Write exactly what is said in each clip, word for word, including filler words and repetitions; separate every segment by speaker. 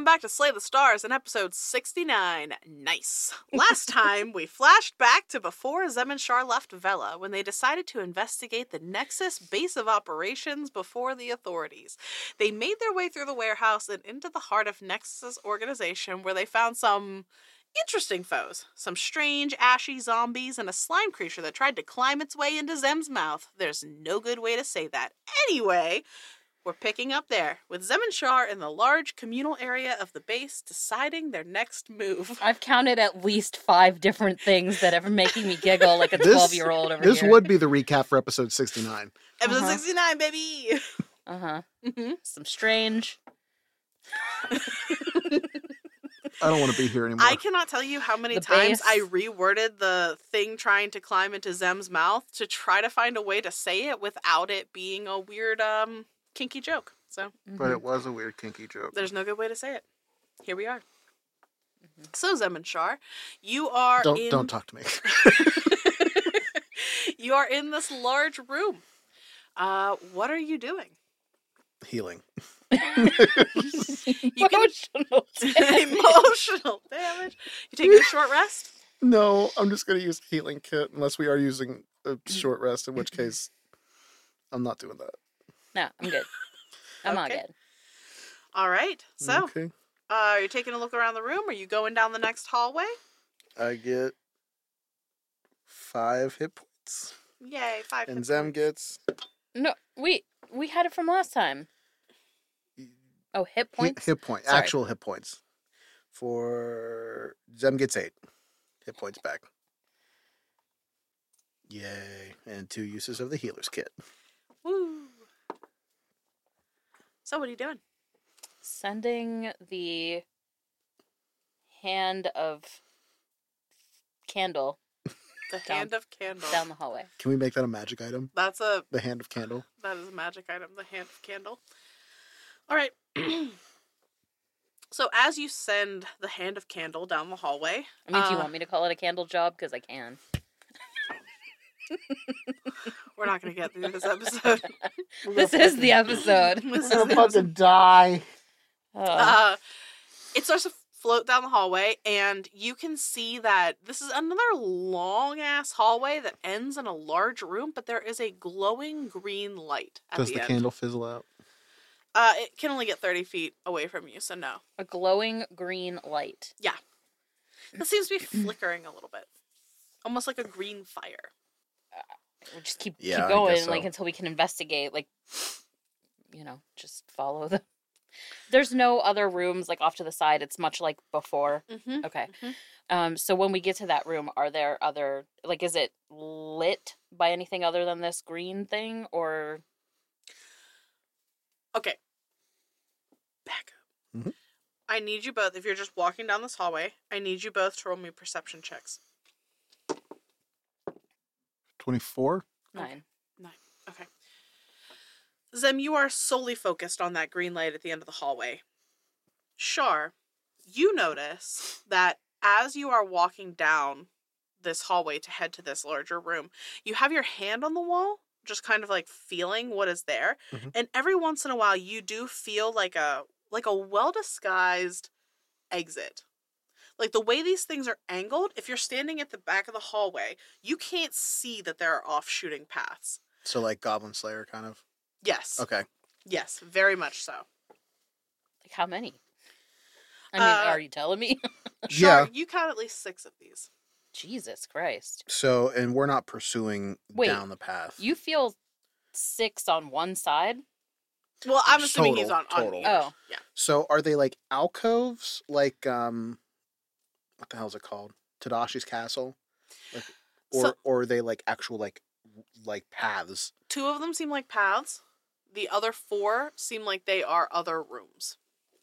Speaker 1: back to Slay the Stars in episode sixty-nine. Nice. Last time, we flashed back to before Zem and Shar left Vela when they decided to investigate the Nexus base of operations before the authorities. They made their way through the warehouse and into the heart of Nexus's organization where they found some interesting foes. Some strange, ashy zombies and a slime creature that tried to climb its way into Zem's mouth. There's no good way to say that. Anyway, we're picking up there, with Zem and Shar in the large communal area of the base deciding their next move.
Speaker 2: I've counted at least five different things that are making me giggle like a twelve-year-old over
Speaker 3: this
Speaker 2: here.
Speaker 3: This would be the recap for episode sixty-nine.
Speaker 1: Episode
Speaker 2: Uh-huh.
Speaker 1: sixty-nine, baby!
Speaker 2: Uh-huh.
Speaker 1: Mm-hmm.
Speaker 2: Some strange...
Speaker 3: I don't want to be here anymore.
Speaker 1: I cannot tell you how many
Speaker 2: The
Speaker 1: times
Speaker 2: base.
Speaker 1: I reworded the thing trying to climb into Zem's mouth to try to find a way to say it without it being a weird, um, kinky joke. So,
Speaker 3: But it was a weird kinky joke.
Speaker 1: there's no good way to say it. Here we are. Mm-hmm. So, Zem and Shar, you are
Speaker 3: Don't
Speaker 1: in...
Speaker 3: don't talk to me.
Speaker 1: You are in this large room. Uh, what are you doing?
Speaker 3: Healing.
Speaker 1: You can...
Speaker 2: Emotional damage.
Speaker 1: Emotional damage. You taking a short rest?
Speaker 3: No, I'm just going to use healing kit unless we are using a short rest, in which case I'm not doing that.
Speaker 2: No, I'm good. I'm all
Speaker 1: Okay.
Speaker 2: good.
Speaker 1: All right. So,
Speaker 3: Okay.
Speaker 1: uh, are you taking a look around the room? Are you going down the next hallway?
Speaker 3: I get five hit points.
Speaker 1: Yay, five
Speaker 3: And
Speaker 1: hit
Speaker 3: Zem
Speaker 1: points.
Speaker 3: gets
Speaker 2: No, wait. We had it from last time. Oh, hit
Speaker 3: hit,
Speaker 2: points?
Speaker 3: hit point,
Speaker 2: Sorry.
Speaker 3: actual hit points. For Zem gets eight hit points back. Yay. And two uses of the healer's kit.
Speaker 1: Woo. So, what are you doing?
Speaker 2: Sending the hand of candle
Speaker 1: The
Speaker 2: Down-
Speaker 1: hand of candle.
Speaker 2: down the hallway.
Speaker 3: Can we make that a magic item?
Speaker 1: That's a
Speaker 3: The hand of candle?
Speaker 1: that is a magic item. The hand of candle. All right. So as you send the hand of candle down the hallway,
Speaker 2: I mean, do you
Speaker 1: uh,
Speaker 2: want me to call it a candle job? Because I can.
Speaker 1: we're not going to get through this episode.
Speaker 2: This is the episode.
Speaker 1: This is
Speaker 3: I'm
Speaker 1: the
Speaker 3: about to die.
Speaker 2: Oh.
Speaker 1: Uh, it starts to float down the hallway, and you can see that this is another long-ass hallway that ends in a large room, but there is a glowing green light at
Speaker 3: Does
Speaker 1: the,
Speaker 3: the
Speaker 1: end.
Speaker 3: candle fizzle out?
Speaker 1: Uh, it can only get thirty feet away from you, so no.
Speaker 2: A glowing green light.
Speaker 1: It seems to be flickering a little bit. Almost like a green fire.
Speaker 2: We'll just keep,
Speaker 3: Yeah,
Speaker 2: keep
Speaker 3: I
Speaker 2: going,
Speaker 3: guess
Speaker 2: like,
Speaker 3: so.
Speaker 2: until we can investigate, like, you know, just follow the... There's no other rooms, like, off to the side. It's much like before.
Speaker 1: Mm-hmm.
Speaker 2: Okay.
Speaker 1: Mhm.
Speaker 2: Um, so when we get to that room, are there other... Like, is it lit by anything other than this green thing, or...
Speaker 1: Okay. Back up.
Speaker 3: Mhm.
Speaker 1: I need you both, if you're just walking down this hallway, I need you both to roll me perception checks.
Speaker 3: twenty-four?
Speaker 2: Nine.
Speaker 1: Okay. Zem, you are solely focused on that green light at the end of the hallway. Shar, you notice that as you are walking down this hallway to head to this larger room, you have your hand on the wall, just kind of like feeling what is there.
Speaker 3: Mhm.
Speaker 1: And every once in a while you do feel like a like a well-disguised exit. Like the way these things are angled, if you're standing at the back of the hallway, you can't see that there are off-shooting paths.
Speaker 3: So like Goblin Slayer kind of?
Speaker 1: Yes.
Speaker 3: Okay.
Speaker 1: Yes, very much so.
Speaker 2: Like, how many? I mean,
Speaker 1: Uh,
Speaker 2: are you telling me?
Speaker 1: Shar,
Speaker 3: Yeah.
Speaker 1: you count at least six of these.
Speaker 2: Jesus Christ.
Speaker 3: So, and we're not pursuing
Speaker 2: Wait,
Speaker 3: down the path.
Speaker 2: You feel six on one side?
Speaker 1: Well, I'm
Speaker 3: Just
Speaker 1: assuming he's
Speaker 3: total,
Speaker 1: on, on
Speaker 3: total.
Speaker 1: yours.
Speaker 2: Oh.
Speaker 1: Yeah.
Speaker 3: So are they like alcoves? Like, um, what the hell is it called? Tadashi's Castle? Like, or,
Speaker 1: So-
Speaker 3: or are they like actual, like, like paths?
Speaker 1: Two of them seem like paths. The other four seem like they are other rooms.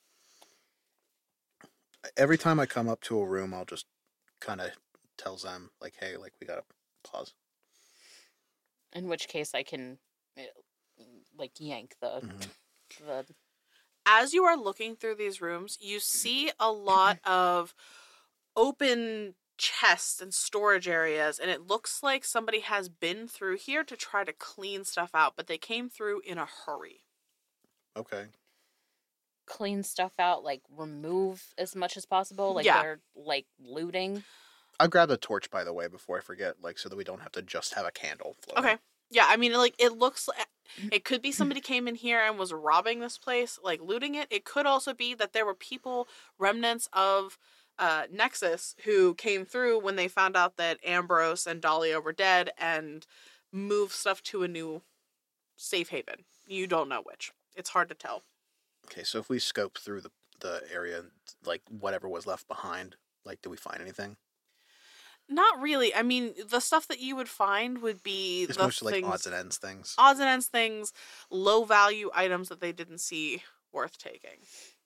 Speaker 3: Every time I come up to a room, I'll just kind of tell them, like, hey, like, we gotta pause.
Speaker 2: In which case I can, eh, like, yank the...
Speaker 3: Mhm.
Speaker 2: the
Speaker 1: As you are looking through these rooms, you see a lot of open chests and storage areas, and it looks like somebody has been through here to try to clean stuff out, but they came through in a hurry.
Speaker 3: Okay.
Speaker 2: clean stuff out, like remove as much as possible. Like
Speaker 1: Yeah.
Speaker 2: they're like looting.
Speaker 3: I'll grab the torch, by the way, before I forget, like, so that we don't have to just have a candle floating.
Speaker 1: Okay. Yeah, I mean, like, it looks like it could be somebody came in here and was robbing this place, like looting it. It could also be that there were people, remnants of uh, Nexus, who came through when they found out that Ambrose and Dahlia were dead and moved stuff to a new safe haven. You don't know which. It's hard to tell.
Speaker 3: Okay, so if we scope through the, the area, like, whatever was left behind, like, did we find anything?
Speaker 1: Not really. I mean, the stuff that you would find would be
Speaker 3: It's
Speaker 1: the
Speaker 3: mostly, like,
Speaker 1: things,
Speaker 3: odds and ends things.
Speaker 1: odds and ends things, low value items that they didn't see worth taking.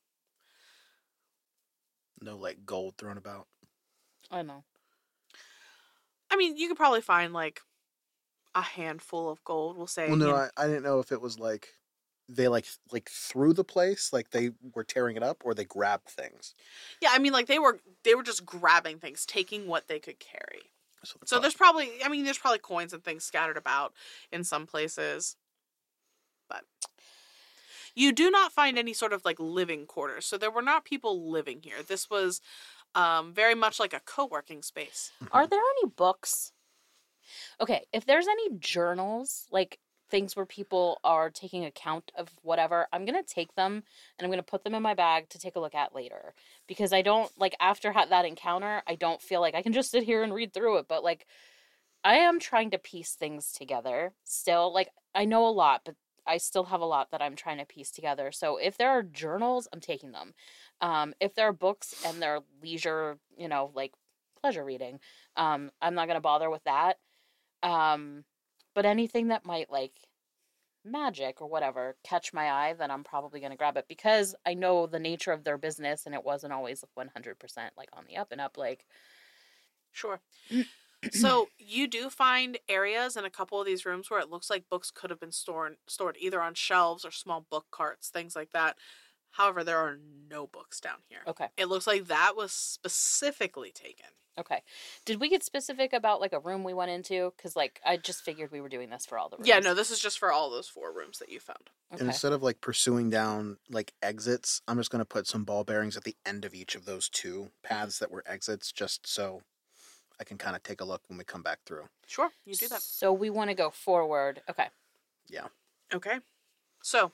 Speaker 3: No, like, gold thrown about.
Speaker 2: I know.
Speaker 1: I mean, you could probably find like a handful of gold. We'll say.
Speaker 3: Well, no,
Speaker 1: you know-
Speaker 3: I, I didn't know if it was, like, they, like, like threw the place, like, they were tearing it up, or they grabbed things.
Speaker 1: Yeah, I mean, like they were they were just grabbing things, taking what they could carry.
Speaker 3: So, the
Speaker 1: So
Speaker 3: pro-
Speaker 1: there's probably, I mean, there's probably coins and things scattered about in some places, but you do not find any sort of like living quarters. So there were not people living here. This was um, very much like a co-working space.
Speaker 2: Are there any books? Okay, if there's any journals, like things where people are taking account of whatever, I'm going to take them and I'm going to put them in my bag to take a look at later. Because I don't, like, after ha- that encounter, I don't feel like I can just sit here and read through it. But, like, I am trying to piece things together still. Like, I know a lot, but I still have a lot that I'm trying to piece together. So if there are journals, I'm taking them. Um, if there are books and they're leisure, you know, like, pleasure reading, um, I'm not going to bother with that. Um, but anything that might, like, magic or whatever catch my eye, then I'm probably going to grab it because I know the nature of their business and it wasn't always one hundred percent like on the up and up. Like,
Speaker 1: Sure. So you do find areas in a couple of these rooms where it looks like books could have been stored stored either on shelves or small book carts, things like that. However, there are no books down here.
Speaker 2: okay,
Speaker 1: It looks like that was specifically taken.
Speaker 2: okay. Did we get specific about like a room we went into? Because like I just figured we were doing this for all the rooms.
Speaker 1: Yeah, no, this is just for all those four rooms that you found.
Speaker 2: Okay.
Speaker 3: And instead of, like, pursuing down, like, exits, I'm just going to put some ball bearings at the end of each of those two paths that were exits, just so I can kind of take a look when we come back through.
Speaker 1: Sure, you do that.
Speaker 2: So we want to go forward. Okay.
Speaker 3: Yeah.
Speaker 1: Okay. So,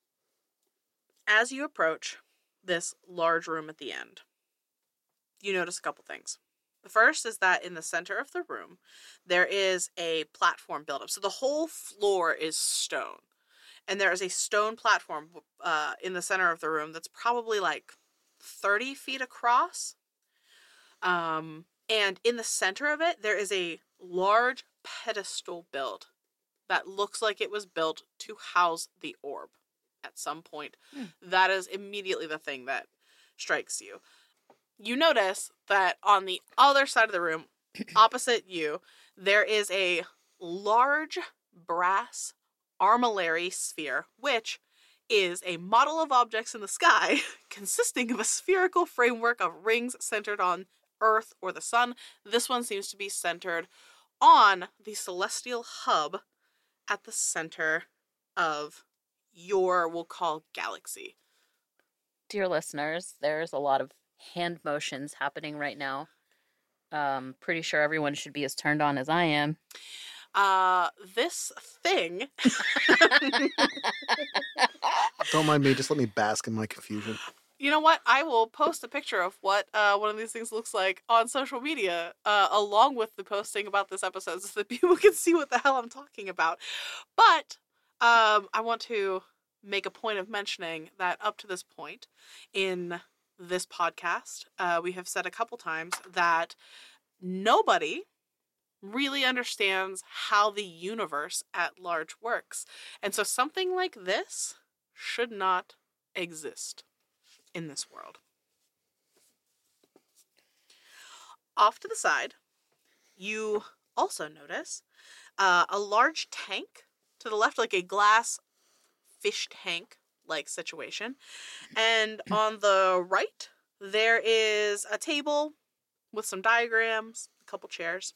Speaker 1: as you approach this large room at the end, you notice a couple things. The first is that in the center of the room, there is a platform built up. So the whole floor is stone. And there is a stone platform uh, in the center of the room that's probably like thirty feet across. Um, and in the center of it, there is a large pedestal built that looks like it was built to house the orb at some point.
Speaker 2: Hmm.
Speaker 1: That is immediately the thing that strikes you. You notice that on the other side of the room, opposite you, there is a large brass armillary sphere, which is a model of objects in the sky consisting of a spherical framework of rings centered on Earth or the sun. This one seems to be centered on the celestial hub at the center of your, we'll call, galaxy.
Speaker 2: Dear listeners, there's a lot of hand motions happening right now. Um, pretty sure everyone should be as turned on as I am.
Speaker 1: Uh, this thing
Speaker 3: Don't mind me, just let me bask in my confusion.
Speaker 1: You know what? I will post a picture of what uh, one of these things looks like on social media, uh, along with the posting about this episode, so that people can see what the hell I'm talking about. But um, I want to make a point of mentioning that up to this point in this podcast, uh, we have said a couple times that nobody really understands how the universe at large works. And so something like this should not exist in this world. Off to the side, you also notice uh, a large tank to the left, like a glass fish tank like situation. And on the right, there is a table with some diagrams, a couple chairs.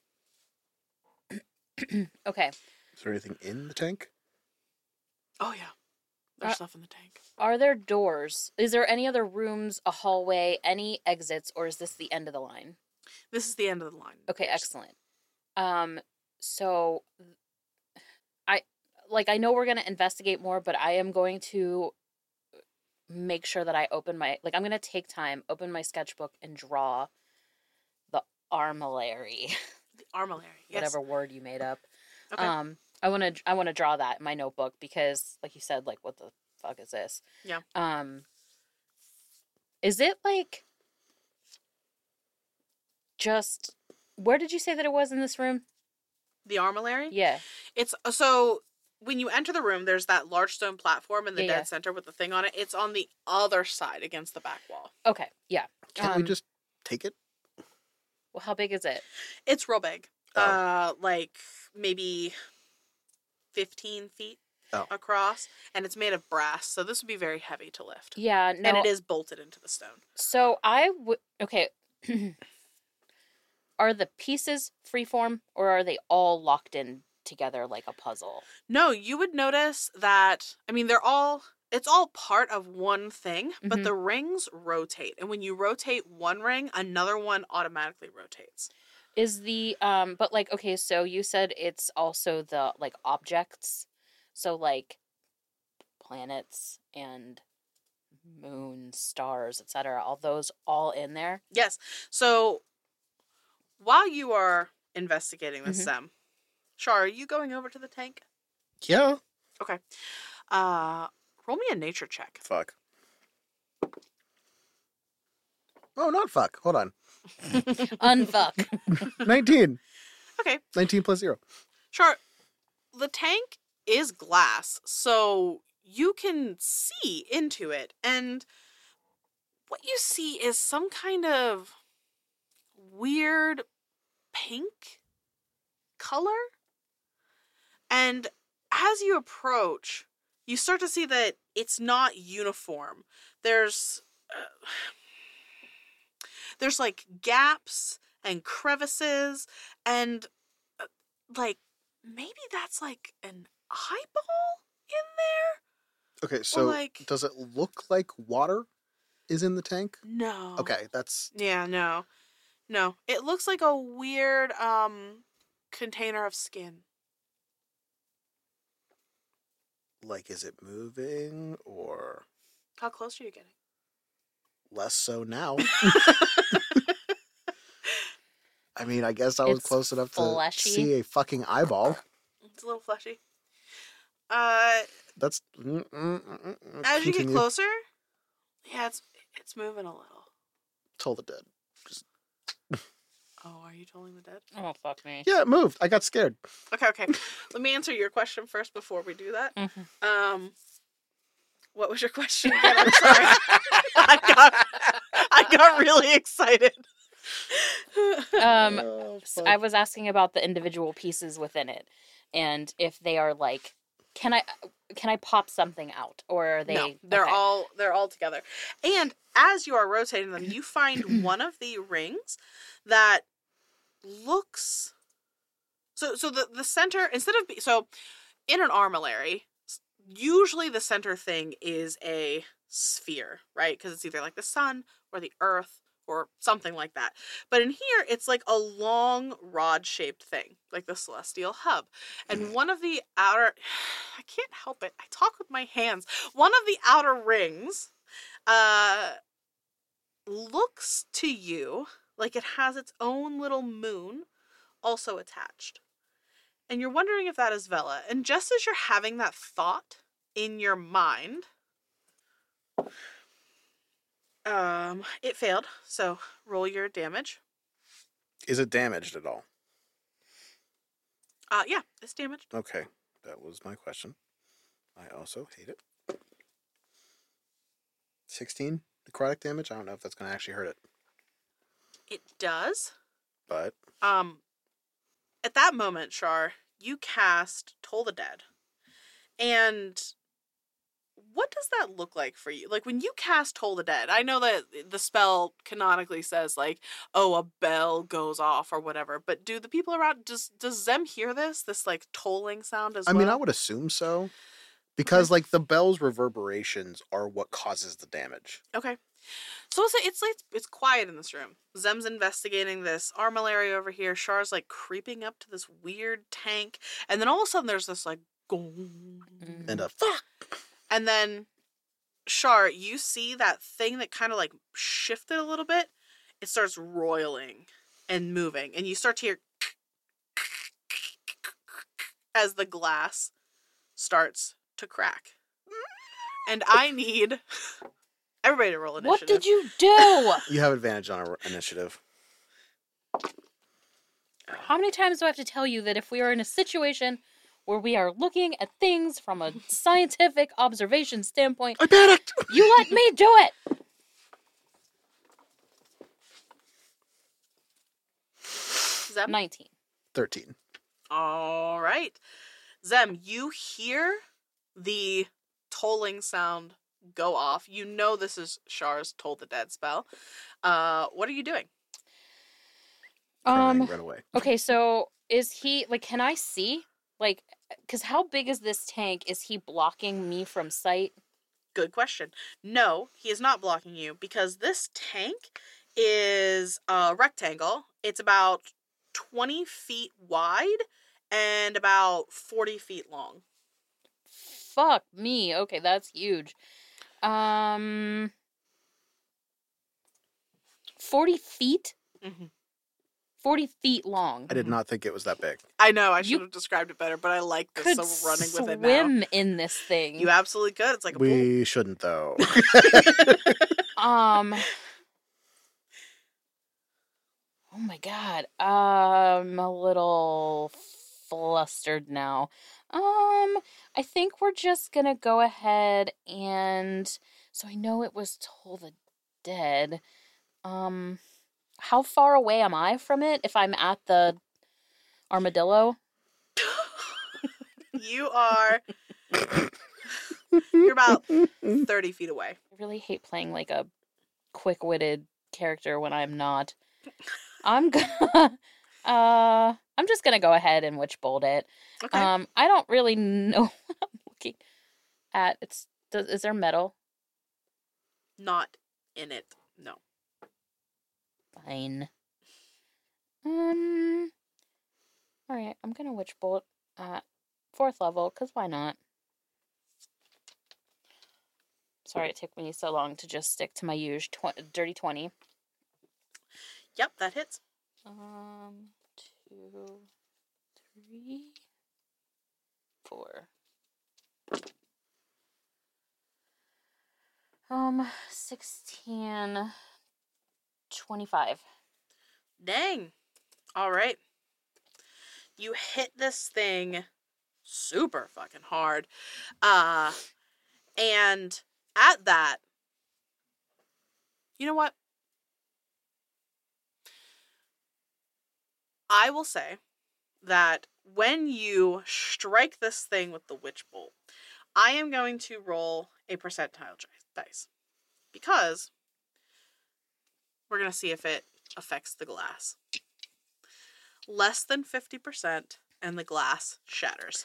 Speaker 2: Okay.
Speaker 3: Is there anything in the tank?
Speaker 1: Oh, yeah. There's
Speaker 2: Uh,
Speaker 1: stuff in the tank.
Speaker 2: Are there doors? Is there any other rooms, a hallway, any exits, or is this the end of the line?
Speaker 1: This is the end of the line.
Speaker 2: Okay,
Speaker 1: There's-
Speaker 2: excellent. Um, so I like I know we're gonna investigate more, but I am going to make sure that I open my like I'm gonna take time, open my sketchbook, and draw the armillary,
Speaker 1: The armillary. Yes.
Speaker 2: whatever word you made up.
Speaker 1: Okay.
Speaker 2: Um, I want to I want to draw that in my notebook because, like you said, like what the fuck is this?
Speaker 1: Yeah.
Speaker 2: Um, is it like just where did you say that it was in this room?
Speaker 1: The armillary?
Speaker 2: Yeah.
Speaker 1: It's so when you enter the room, there's that large stone platform in the
Speaker 2: Yeah,
Speaker 1: dead
Speaker 2: yeah.
Speaker 1: center with the thing on it. It's on the other side against the back wall.
Speaker 2: Okay. Yeah.
Speaker 3: Can't we
Speaker 2: Um,
Speaker 3: just take it?
Speaker 2: Well, how big is it?
Speaker 1: It's real big.
Speaker 3: Oh.
Speaker 1: Uh, like maybe fifteen feet
Speaker 3: Oh.
Speaker 1: across, and it's made of brass, so this would be very heavy to lift.
Speaker 2: Yeah. No.
Speaker 1: And it is bolted into the stone.
Speaker 2: So I would. Okay. Are the pieces freeform or are they all locked in together like a puzzle?
Speaker 1: No, you would notice that, I mean, they're all, it's all part of one thing, but
Speaker 2: Mhm.
Speaker 1: the rings rotate. And when you rotate one ring, another one automatically rotates.
Speaker 2: Is the um but like okay, so you said it's also the like objects. So like planets and moons, stars, et cetera. All those all in there.
Speaker 1: Yes. So while you are investigating this,
Speaker 2: Mhm.
Speaker 1: Sam, Shar, are you going over to the tank?
Speaker 3: Yeah.
Speaker 1: Okay. Uh, roll me a nature check.
Speaker 3: Fuck. Oh, not fuck. Hold on.
Speaker 2: Unfuck.
Speaker 3: nineteen.
Speaker 1: Okay.
Speaker 3: nineteen plus zero.
Speaker 1: Shar, the tank is glass, so you can see into it, and what you see is some kind of weird pink color. And as you approach, you start to see that it's not uniform. There's uh, there's like gaps and crevices, and uh, like maybe that's like an eyeball in there.
Speaker 3: Okay, so
Speaker 1: like-
Speaker 3: does it look like water is in the tank?
Speaker 1: No.
Speaker 3: Okay, that's
Speaker 1: Yeah, no. No. It looks like a weird um container of skin.
Speaker 3: like, is it moving or
Speaker 1: How close are you getting?
Speaker 3: less so now? I mean, I guess I was
Speaker 2: It's
Speaker 3: close enough to
Speaker 2: fleshy.
Speaker 3: see a fucking eyeball.
Speaker 1: It's a little fleshy. Uh
Speaker 3: That's mm, mm, mm, mm,
Speaker 1: as you get
Speaker 3: continue.
Speaker 1: closer, yeah, it's it's moving a little.
Speaker 3: Toll the dead.
Speaker 1: Oh, are you tolling the dead?
Speaker 2: Oh fuck me.
Speaker 3: Yeah, it moved. I got scared.
Speaker 1: Okay, okay. Let me answer your question first before we do that.
Speaker 2: Mhm.
Speaker 1: Um, what was your question again? I'm sorry. I got I got really excited.
Speaker 2: Um
Speaker 3: Oh,
Speaker 2: s-
Speaker 3: fuck.
Speaker 2: I was asking about the individual pieces within it and if they are like can I can I pop something out or are they
Speaker 1: No, they're
Speaker 2: okay.
Speaker 1: all they're all together. And as you are rotating them, you find one of the rings that looks so so the the center instead of be, so in an armillary, s- usually the center thing is a sphere, right? Because it's either like the sun or the earth or something like that. But in here, it's like a long rod-shaped thing, like the celestial hub. And one of the outer, I can't help it. I talk with my hands. One of the outer rings, uh, looks to you like it has its own little moon also attached. And you're wondering if that is Vela. And just as you're having that thought in your mind, um, it failed. So roll your damage.
Speaker 3: Is it damaged at all?
Speaker 1: Uh, yeah, it's damaged.
Speaker 3: Okay, that was my question. I also hate it. sixteen necrotic damage. I don't know if that's going to actually hurt it,
Speaker 1: It does.
Speaker 3: but
Speaker 1: Um, at that moment, Shar, you cast Toll the Dead. And what does that look like for you? Like, when you cast Toll the Dead, I know that the spell canonically says, like, oh, a bell goes off or whatever, but do the people around, does, does Zem hear this? This, like, tolling sound as
Speaker 3: I
Speaker 1: well?
Speaker 3: mean, I would assume so. Because like the bell's reverberations are what causes the damage.
Speaker 1: Okay. So it's it's like it's quiet in this room. Zem's investigating this armillary over here. Char's like creeping up to this weird tank, and then all of a sudden there's this like gong,
Speaker 3: And a fuck.
Speaker 1: and then Char, you see that thing that kind of like shifted a little bit. It starts roiling and moving, and you start to hear as the glass starts to crack. And I need everybody to roll initiative.
Speaker 2: What did you do?
Speaker 3: You have advantage on our initiative.
Speaker 2: How many times do I have to tell you that if we are in a situation where we are looking at things from a scientific observation standpoint,
Speaker 3: I panicked!
Speaker 2: you let me do it?
Speaker 1: Zem?
Speaker 2: nineteen.
Speaker 3: thirteen.
Speaker 1: All right. Zem, you hear the tolling sound go off. You know this is Char's Toll the Dead spell. Uh, what are you doing?
Speaker 2: Um,
Speaker 3: Crying, run away.
Speaker 2: okay, so is he, like, can I see? Like, because how big is this tank? Is he blocking me from sight?
Speaker 1: Good question. No, he is not blocking you because this tank is a rectangle. It's about twenty feet wide and about forty feet long.
Speaker 2: Fuck me. Okay, that's huge. Um, forty feet?
Speaker 1: Mm-hmm.
Speaker 2: forty feet long.
Speaker 3: I did not think it was that big.
Speaker 1: I know, I should
Speaker 2: You
Speaker 1: have described it better, but I like this,
Speaker 2: Could
Speaker 1: so we're running with it now.
Speaker 2: swim in this thing.
Speaker 1: You absolutely could. It's like a pool.
Speaker 3: We shouldn't, though.
Speaker 2: Um. Oh my god. I'm a little flustered now. Um, I think we're just gonna go ahead and so I know it was Toll the Dead. Um, how far away am I from it if I'm at the armadillo?
Speaker 1: You are. You're about thirty feet away.
Speaker 2: I really hate playing like a quick-witted character when I'm not. I'm gonna, uh, I'm just gonna go ahead and witch bolt it.
Speaker 1: Okay.
Speaker 2: Um, I don't really know what I'm looking at. It's does, is there metal?
Speaker 1: Not in it. No.
Speaker 2: Fine. Um. All right, I'm gonna witch bolt at fourth level because why not? Sorry, it took me so long to just stick to my usual tw- dirty twenty.
Speaker 1: Yep, that hits.
Speaker 2: Um, two, three, four. Um, sixteen, twenty-five.
Speaker 1: Dang. All right. You hit this thing super fucking hard. Uh, and at that, you know what? I will say that when you strike this thing with the witch bolt, I am going to roll a percentile dice because we're going to see if it affects the glass. Less than fifty percent and the glass shatters.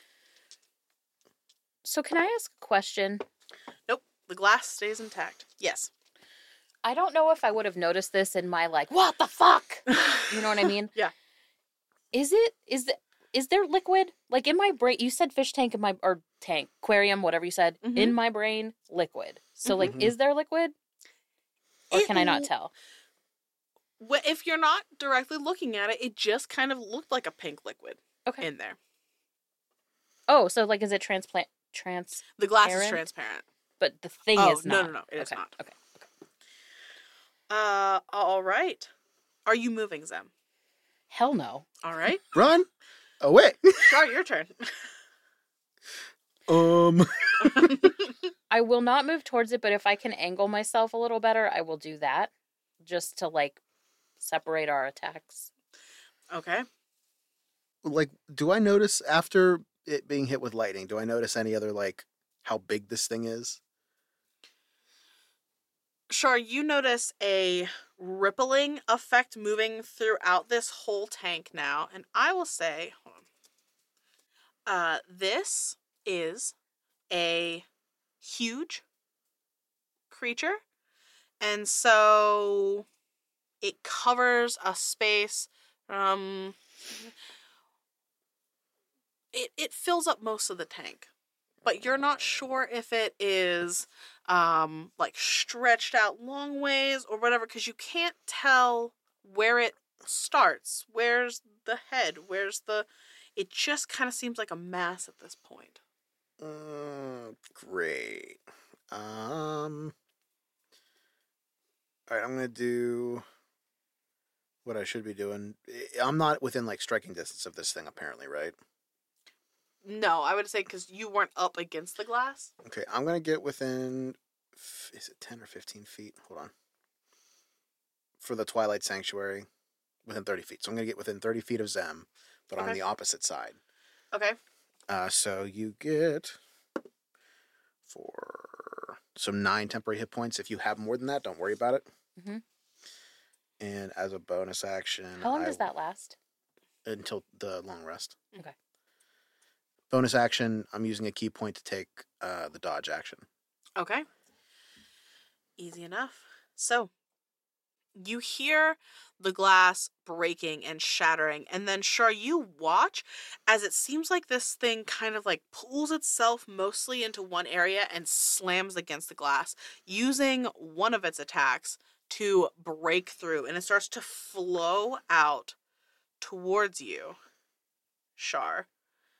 Speaker 2: So can I ask a question?
Speaker 1: Nope, the glass stays intact. Yes.
Speaker 2: I don't know if I would have noticed this in my like, what the fuck? You know what I mean?
Speaker 1: Yeah.
Speaker 2: Is it, is the, is there liquid? Like in my brain, you said fish tank in my, or tank, aquarium, whatever you said,
Speaker 1: Mhm.
Speaker 2: in my brain, liquid. So like,
Speaker 3: Mhm.
Speaker 2: is there liquid? Or
Speaker 1: It
Speaker 2: can I not
Speaker 1: l-
Speaker 2: tell?
Speaker 1: Wh- If you're not directly looking at it, it just kind of looked like a pink liquid
Speaker 2: Okay.
Speaker 1: in there.
Speaker 2: Oh, so like, is it transplant, trans,
Speaker 1: The glass is
Speaker 2: Transparent?
Speaker 1: transparent.
Speaker 2: but the thing
Speaker 1: Oh,
Speaker 2: is
Speaker 1: no,
Speaker 2: not.
Speaker 1: no, no, it is
Speaker 2: okay.
Speaker 1: not.
Speaker 2: Okay.
Speaker 1: Uh, all right. Are you moving, Zem?
Speaker 2: Hell no.
Speaker 1: All right.
Speaker 3: Run away.
Speaker 1: Char, your turn.
Speaker 3: um.
Speaker 2: I will not move towards it, but if I can angle myself a little better, I will do that. Just to like separate our attacks.
Speaker 1: Okay.
Speaker 3: Like, do I notice after it being hit with lightning? Do I notice any other like how big this thing is?
Speaker 1: Char, you notice a rippling effect moving throughout this whole tank now, and I will say, hold on. Uh, this is a huge creature. And so it covers a space. Um, it, it fills up most of the tank. But you're not sure if it is um, like stretched out long ways or whatever, because you can't tell where it starts. Where's the head? Where's the... It just kind of seems like a mass at this point.
Speaker 3: Uh, great. Um. All right, I'm gonna do what I should be doing. I'm not within like striking distance of this thing, apparently, right?
Speaker 1: No, I would say because you weren't up against the glass.
Speaker 3: Okay, I'm gonna get within. Is it ten or fifteen feet? Hold on. For the Twilight Sanctuary, within thirty feet. So I'm gonna get within thirty feet of Zem, but
Speaker 1: Okay.
Speaker 3: on the opposite side.
Speaker 1: Okay.
Speaker 3: Uh, so you get for so nine temporary hit points. If you have more than that, don't worry about it.
Speaker 2: Mhm.
Speaker 3: And as a bonus action,
Speaker 2: How long
Speaker 3: I-
Speaker 2: does that last?
Speaker 3: until the long rest.
Speaker 2: Okay.
Speaker 3: Bonus action, I'm using a key point to take uh, the dodge action.
Speaker 1: Okay. Easy enough. So, you hear the glass breaking and shattering, and then Shar, you watch as it seems like this thing kind of like pulls itself mostly into one area and slams against the glass, using one of its attacks to break through, and it starts to flow out towards you, Shar.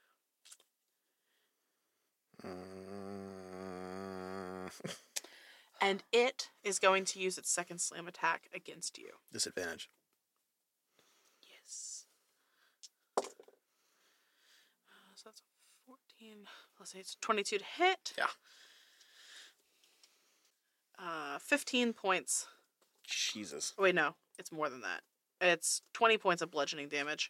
Speaker 3: Uh,
Speaker 1: And it is going to use its second slam attack against you.
Speaker 3: disadvantage.
Speaker 1: Yes. Uh, so that's fourteen plus eight, so twenty-two to hit.
Speaker 3: Yeah.
Speaker 1: Uh, fifteen points.
Speaker 3: Jesus.
Speaker 1: Wait, no. It's more than that. It's twenty points of bludgeoning damage.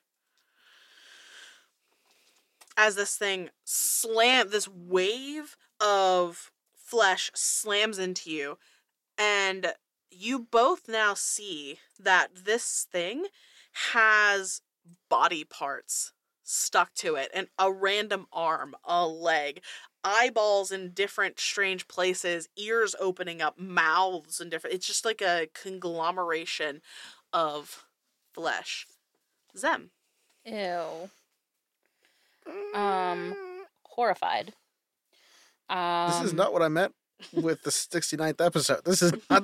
Speaker 1: As this thing slam, this wave of flesh slams into you, and you both now see that this thing has body parts stuck to it, and a random arm, a leg, eyeballs in different strange places, ears opening up, mouths and different. It's just like a conglomeration of flesh. Zem.
Speaker 2: Ew. Um, horrified. Um,
Speaker 3: This is not what I meant with the sixty-ninth episode. This is not.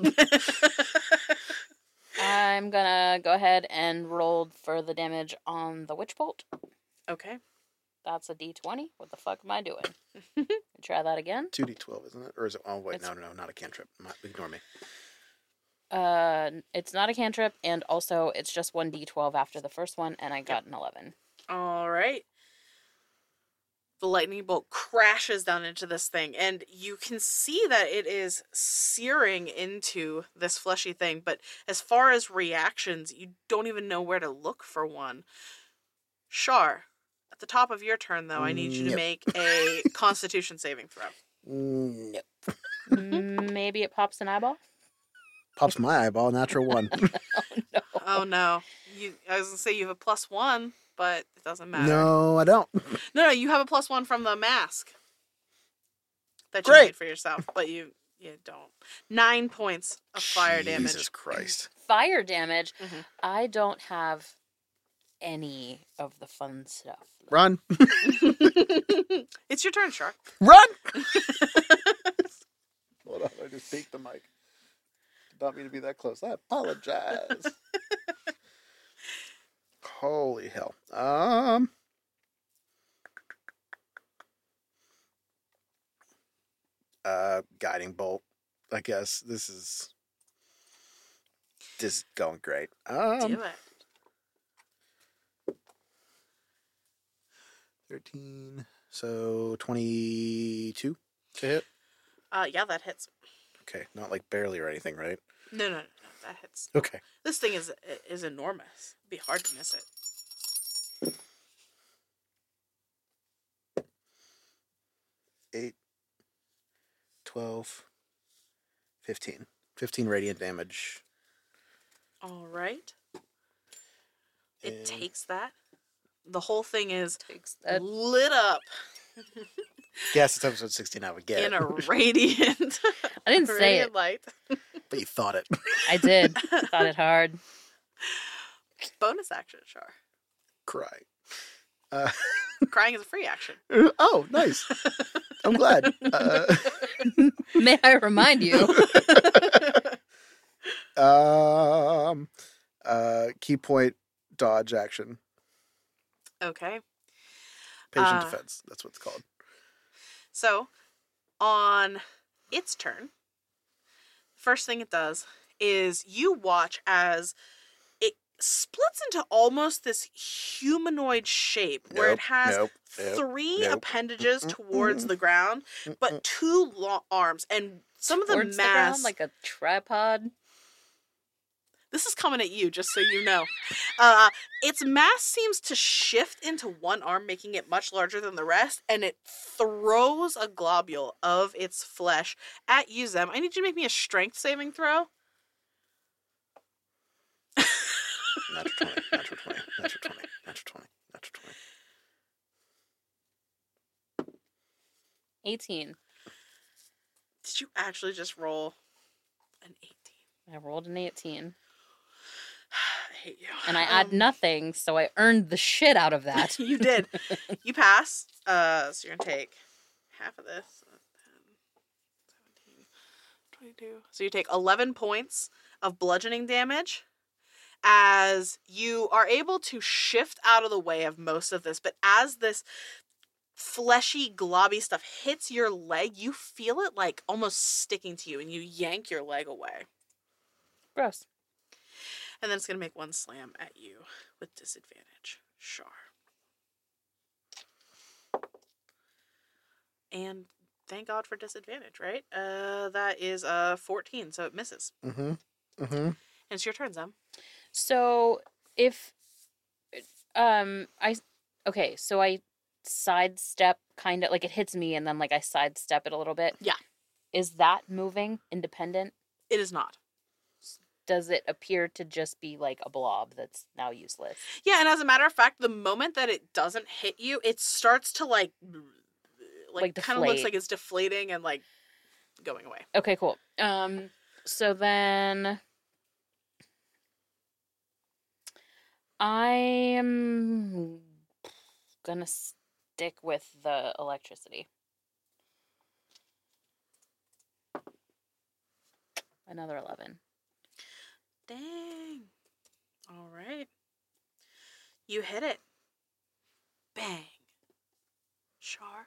Speaker 2: I'm gonna go ahead and roll for the damage on the witch bolt.
Speaker 1: Okay.
Speaker 2: That's a d twenty. What the fuck am I doing? Try that again.
Speaker 3: two d twelve, isn't it? Or is it? Oh, wait,
Speaker 2: It's-
Speaker 3: no, no, no, not a cantrip. Not, ignore me.
Speaker 2: Uh, it's not a cantrip, and also it's just one d twelve after the first one, and I got an eleven.
Speaker 1: All right. The lightning bolt crashes down into this thing, and you can see that it is searing into this fleshy thing, but as far as reactions, you don't even know where to look for one. Shar, at the top of your turn, though, I need you to
Speaker 3: Nope.
Speaker 1: make a Constitution saving throw.
Speaker 3: No.
Speaker 2: Maybe it pops an eyeball.
Speaker 3: Pops my eyeball, natural one.
Speaker 2: No.
Speaker 1: Oh, no. You, I was going to say you have a plus one, but it doesn't matter.
Speaker 3: No, I don't.
Speaker 1: No, no, you have a plus one from the mask that you
Speaker 3: Great.
Speaker 1: made for yourself, but you you don't. Nine points of fire damage.
Speaker 3: Jesus Christ.
Speaker 2: Fire damage.
Speaker 1: Mhm.
Speaker 2: I don't have any of the fun stuff.
Speaker 3: Run.
Speaker 1: It's your turn, Shark.
Speaker 3: Run! Hold on, I just peeked the mic. Did not mean to be that close. I apologize. Holy hell. Um. Uh, guiding bolt. I guess this is this is going great. Um,
Speaker 1: Do it.
Speaker 3: thirteen. So twenty-two to hit.
Speaker 1: Uh, yeah, that hits.
Speaker 3: Okay, not like barely or anything, right?
Speaker 1: No, no, no, no, that hits.
Speaker 3: Okay.
Speaker 1: This thing is is enormous. It'd be hard to miss it.
Speaker 3: eight, twelve, fifteen. fifteen radiant damage.
Speaker 1: All right. It
Speaker 3: And-
Speaker 1: takes that. The whole thing is
Speaker 2: Takes that.
Speaker 1: lit up.
Speaker 3: Yes, it's episode sixty-nine. We get
Speaker 1: in
Speaker 3: it.
Speaker 1: a radiant.
Speaker 2: I didn't say
Speaker 1: radiant
Speaker 2: it.
Speaker 1: light.
Speaker 3: But you thought it.
Speaker 2: I did. Thought it hard.
Speaker 1: Bonus action, Char.
Speaker 3: Cry. Uh,
Speaker 1: Crying is a free action.
Speaker 3: oh, nice. I'm glad. Uh,
Speaker 2: May I remind you?
Speaker 3: um, uh, key point dodge action.
Speaker 1: Okay.
Speaker 3: Patient
Speaker 1: Uh,
Speaker 3: defense. That's what it's called.
Speaker 1: So, on its turn, first thing it does is you watch as it splits into almost this humanoid shape where
Speaker 3: Nope,
Speaker 1: it has
Speaker 3: nope, nope,
Speaker 1: three
Speaker 3: nope.
Speaker 1: appendages
Speaker 3: Mm-mm,
Speaker 1: towards
Speaker 3: mm-mm.
Speaker 1: the ground,
Speaker 3: Mm-mm.
Speaker 1: but two long arms, and some of the
Speaker 2: Towards the
Speaker 1: mass.
Speaker 2: ground, like a tripod.
Speaker 1: This is coming at you, just so you know. Uh, its mass seems to shift into one arm, making it much larger than the rest, and it throws a globule of its flesh at you, Zem. I need you to make me a strength saving throw.
Speaker 3: Natural twenty. Natural twenty. Natural twenty. Natural twenty. Natural twenty.
Speaker 2: eighteen.
Speaker 1: Did you actually just roll an eighteen?
Speaker 2: I rolled an eighteen.
Speaker 1: I hate you.
Speaker 2: And I add
Speaker 1: Um,
Speaker 2: nothing, so I earned the shit out of that.
Speaker 1: You did. You pass. Uh, so you're going to take half of this. ten, seventeen, twenty-two. So you take eleven points of bludgeoning damage as you are able to shift out of the way of most of this. But as this fleshy, globby stuff hits your leg, you feel it like almost sticking to you, and you yank your leg away.
Speaker 2: Gross.
Speaker 1: And then it's going to make one slam at you with disadvantage. Char. And thank God for disadvantage, right? Uh, that is uh fourteen, so it misses.
Speaker 3: Mm-hmm. Mm-hmm.
Speaker 1: And it's your turn, Zem.
Speaker 2: So if um I okay, so I sidestep kind of like it hits me and then like I sidestep it a little bit.
Speaker 1: Yeah.
Speaker 2: Is that moving independent?
Speaker 1: It is not.
Speaker 2: Does it appear to just be like a blob that's now useless?
Speaker 1: Yeah, and as a matter of fact, the moment that it doesn't hit you, it starts to like, like,
Speaker 2: Like
Speaker 1: kind of looks
Speaker 2: deflate.
Speaker 1: like it's deflating and like going away.
Speaker 2: Okay, cool. Um so then I'm gonna stick with the electricity. Another eleven.
Speaker 1: Dang. All right. You hit it. Bang. Char.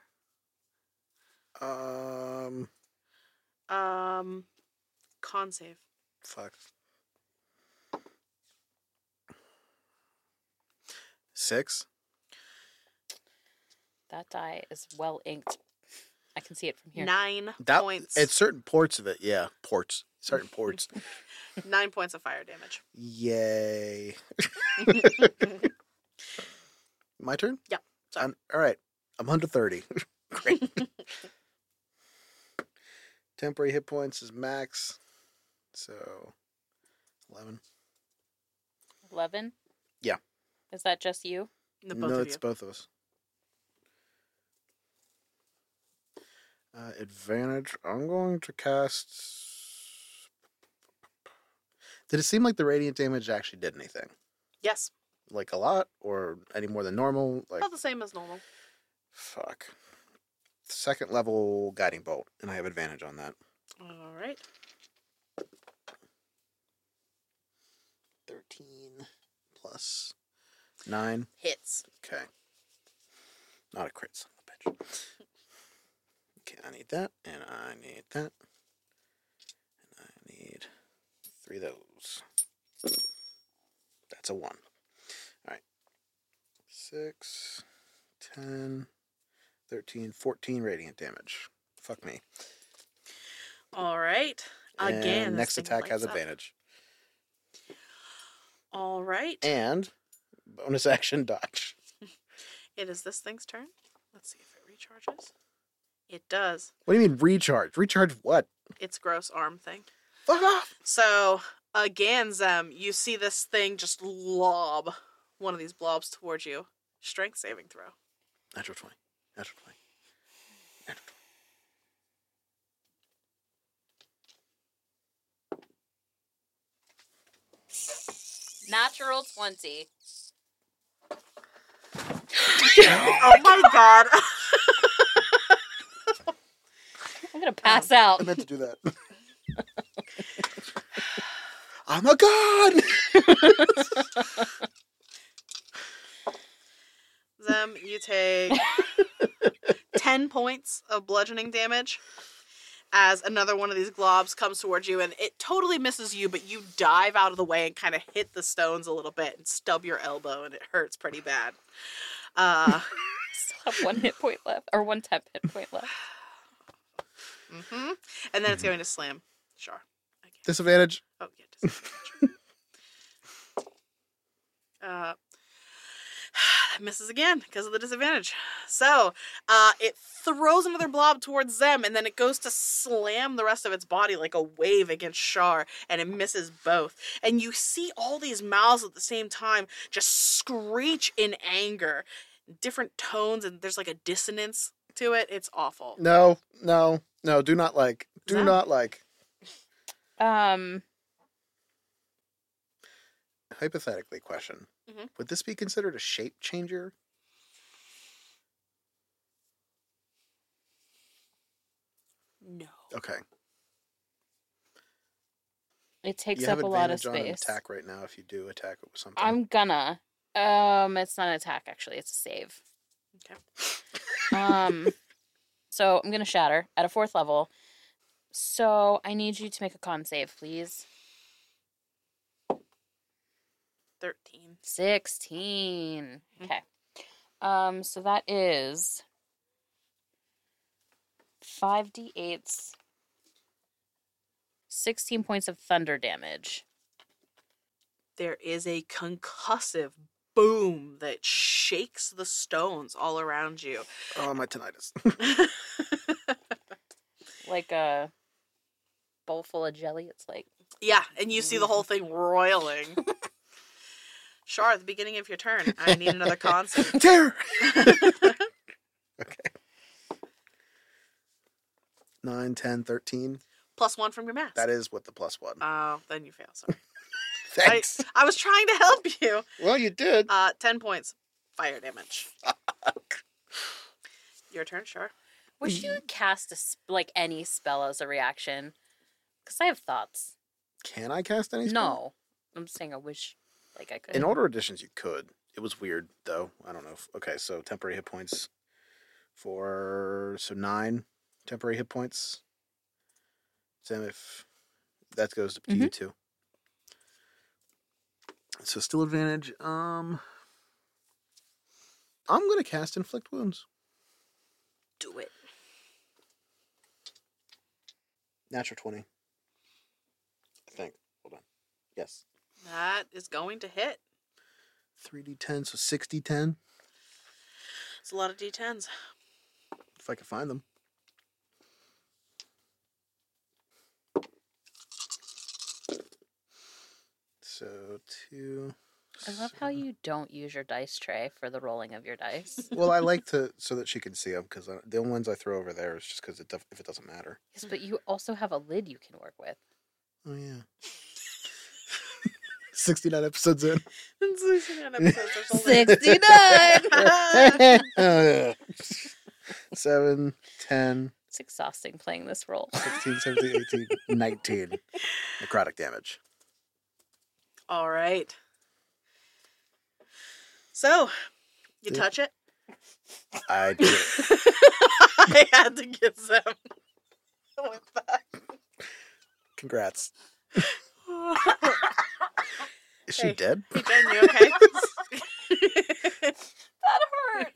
Speaker 3: Um.
Speaker 1: Um, con save.
Speaker 3: Fuck. Six.
Speaker 2: That die is well inked. I can see it from here.
Speaker 1: Nine
Speaker 3: That
Speaker 1: points.
Speaker 3: It's certain ports of it. Yeah, ports. Certain ports.
Speaker 1: Nine points of fire damage.
Speaker 3: Yay. My turn?
Speaker 1: Yep. Sorry.
Speaker 3: I'm, all right. I'm under thirty. Great. Temporary hit points is max. So, eleven.
Speaker 2: Eleven.
Speaker 3: Yeah.
Speaker 2: Is that just you?
Speaker 1: The both
Speaker 3: no,
Speaker 1: of
Speaker 3: it's
Speaker 1: you.
Speaker 3: both of us. Uh, advantage. I'm going to cast. Did it seem like the radiant damage actually did anything?
Speaker 1: Yes.
Speaker 3: Like a lot, or any more than normal? Like
Speaker 1: About the same as normal.
Speaker 3: fuck. Second level guiding bolt, and I have advantage on that.
Speaker 1: All right.
Speaker 3: Thirteen plus nine.
Speaker 1: Hits.
Speaker 3: Okay. Not a crit, son of a bitch. Okay, I need that, and I need that, and I need three of those. That's a one. All right. Six, ten, thirteen, fourteen radiant damage. Fuck me.
Speaker 1: All right. Again.
Speaker 3: And
Speaker 1: this
Speaker 3: next
Speaker 1: thing
Speaker 3: attack has
Speaker 1: lights up.
Speaker 3: advantage.
Speaker 1: All right.
Speaker 3: And bonus action dodge.
Speaker 1: It is this thing's turn. Let's see if it recharges. It does.
Speaker 3: What do you mean recharge? Recharge what?
Speaker 1: It's gross arm thing.
Speaker 3: Fuck off!
Speaker 1: So again, Zem, you see this thing just lob one of these blobs towards you. Strength saving throw.
Speaker 3: Natural twenty. Natural twenty.
Speaker 2: Natural twenty.
Speaker 1: Oh my god.
Speaker 2: I'm gonna pass out.
Speaker 3: I meant to do that. I'm a god!
Speaker 1: Zem, you take ten points of bludgeoning damage as another one of these globs comes towards you, and it totally misses you, but you dive out of the way and kind of hit the stones a little bit and stub your elbow, and it hurts pretty bad. Uh,
Speaker 2: I still have one hit point left, or one temp hit point left.
Speaker 1: mm-hmm. And then it's going to slam. Sure. Okay.
Speaker 3: Disadvantage.
Speaker 1: Oh, yeah, disadvantage. uh, misses again because of the disadvantage. So, uh, it throws another blob towards Zem, and then it goes to slam the rest of its body like a wave against Shar, and it misses both. And you see all these mouths at the same time just screech in anger, different tones, and there's like a dissonance to it. It's awful.
Speaker 3: No, no, no. Do not like. Do
Speaker 1: Zem?
Speaker 3: not like.
Speaker 2: Um,
Speaker 3: Hypothetically, question.
Speaker 1: Mhm.
Speaker 3: Would this be considered a shape changer?
Speaker 1: No.
Speaker 3: Okay.
Speaker 2: it takes
Speaker 3: You
Speaker 2: up
Speaker 3: have
Speaker 2: a lot of
Speaker 3: advantage on an
Speaker 2: space.
Speaker 3: attack right now if you do attack it with something.
Speaker 2: I'm gonna. Um, it's not an attack actually. It's a save.
Speaker 1: Okay.
Speaker 2: Um, so I'm gonna shatter at a fourth level. So I need you to make a con save, please.
Speaker 1: thirteen.
Speaker 2: Sixteen. Okay. Um, so that is five d eights. Sixteen points of thunder damage.
Speaker 1: There is a concussive boom that shakes the stones all around you.
Speaker 3: Oh, my tinnitus.
Speaker 2: Like a bowl full of jelly. It's like
Speaker 1: Yeah, and you see the whole thing roiling. Shar, at the beginning of your turn, I need another con save.
Speaker 3: Terror! Okay. nine, ten, thirteen.
Speaker 1: Plus one from your mask.
Speaker 3: That is what the plus one.
Speaker 1: Oh, then you fail. Sorry.
Speaker 3: Thanks.
Speaker 1: I was trying to help you.
Speaker 3: Well, you did.
Speaker 1: Uh, ten points. Fire damage. Your turn, Shar.
Speaker 2: wish you would cast a sp- like any spell as a reaction. Because I have thoughts.
Speaker 3: Can I cast any spell?
Speaker 2: No. I'm saying I wish like I could.
Speaker 3: In older editions, you could. It was weird, though. I don't know. If, okay, so temporary hit points for... So nine temporary hit points. Sam, if that goes to you
Speaker 2: Mhm.
Speaker 3: too. So still advantage. Um, I'm going to cast Inflict Wounds.
Speaker 1: Do it.
Speaker 3: Natural twenty. I think. Hold on. Yes.
Speaker 1: That is going to hit.
Speaker 3: three d ten, so six d ten.
Speaker 1: It's a lot of d tens.
Speaker 3: If I can find them. So two.
Speaker 2: I love how you don't use your dice tray for the rolling of your dice.
Speaker 3: Well, I like to so that she can see them because the only ones I throw over there is just because it def- if it doesn't matter.
Speaker 2: Yes, but you also have a lid you can work with.
Speaker 3: Oh yeah. Sixty-nine episodes in.
Speaker 2: sixty-nine!
Speaker 3: Seven, ten,
Speaker 2: It's exhausting playing this role.
Speaker 3: sixteen, seventeen, eighteen, nineteen. Necrotic damage.
Speaker 1: All right. So, you
Speaker 3: Yeah.
Speaker 1: touch it?
Speaker 3: I did it.
Speaker 1: I had to get some with that.
Speaker 3: Congrats. Is she
Speaker 1: Hey.
Speaker 3: dead?
Speaker 1: Hey, Jen, you okay?
Speaker 2: That hurt!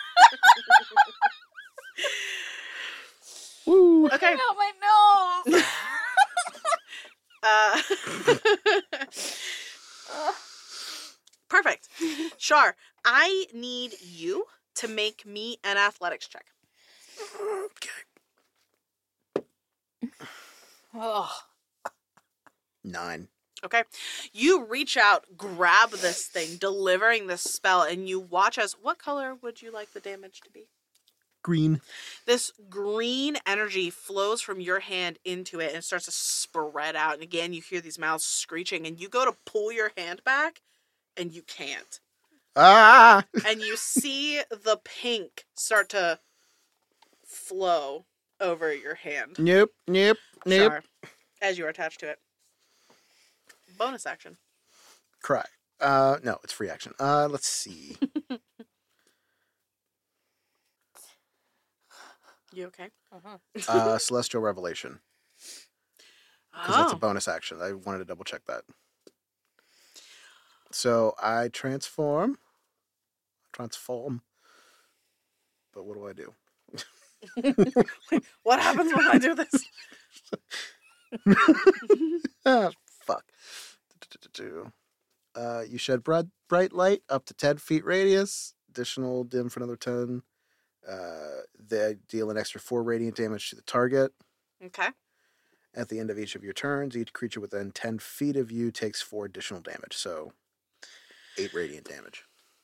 Speaker 3: Woo!
Speaker 1: Okay.
Speaker 2: Out my nose!
Speaker 1: Uh, perfect. Shar, I need you to make me an athletics check.
Speaker 3: Okay.
Speaker 2: Ugh.
Speaker 3: Nine.
Speaker 1: Okay. You reach out, grab this thing, delivering this spell, and you watch as. What color would you like the damage to be?
Speaker 3: green.
Speaker 1: This green energy flows from your hand into it and starts to spread out. And again, you hear these mouths screeching, and you go to pull your hand back, and you can't.
Speaker 3: Ah!
Speaker 1: And you see the pink start to flow over your hand.
Speaker 3: Nope, nope, nope.
Speaker 1: Char, as you are attached to it. Bonus action.
Speaker 3: Cry. Uh, no, it's free action. Uh, let's see.
Speaker 1: You okay?
Speaker 2: Uh-huh.
Speaker 3: uh, Celestial Revelation. Because that's a
Speaker 1: Oh.
Speaker 3: bonus action. I wanted to double check that. So I transform. Transform. But what do I do?
Speaker 1: What happens when I do this?
Speaker 3: Ah, fuck. Uh, you shed bright, bright light up to ten feet radius. Additional dim for another ten. Uh, they deal an extra four radiant damage to the target.
Speaker 1: Okay.
Speaker 3: At the end of each of your turns, each creature within ten feet of you takes four additional damage. So, eight radiant damage.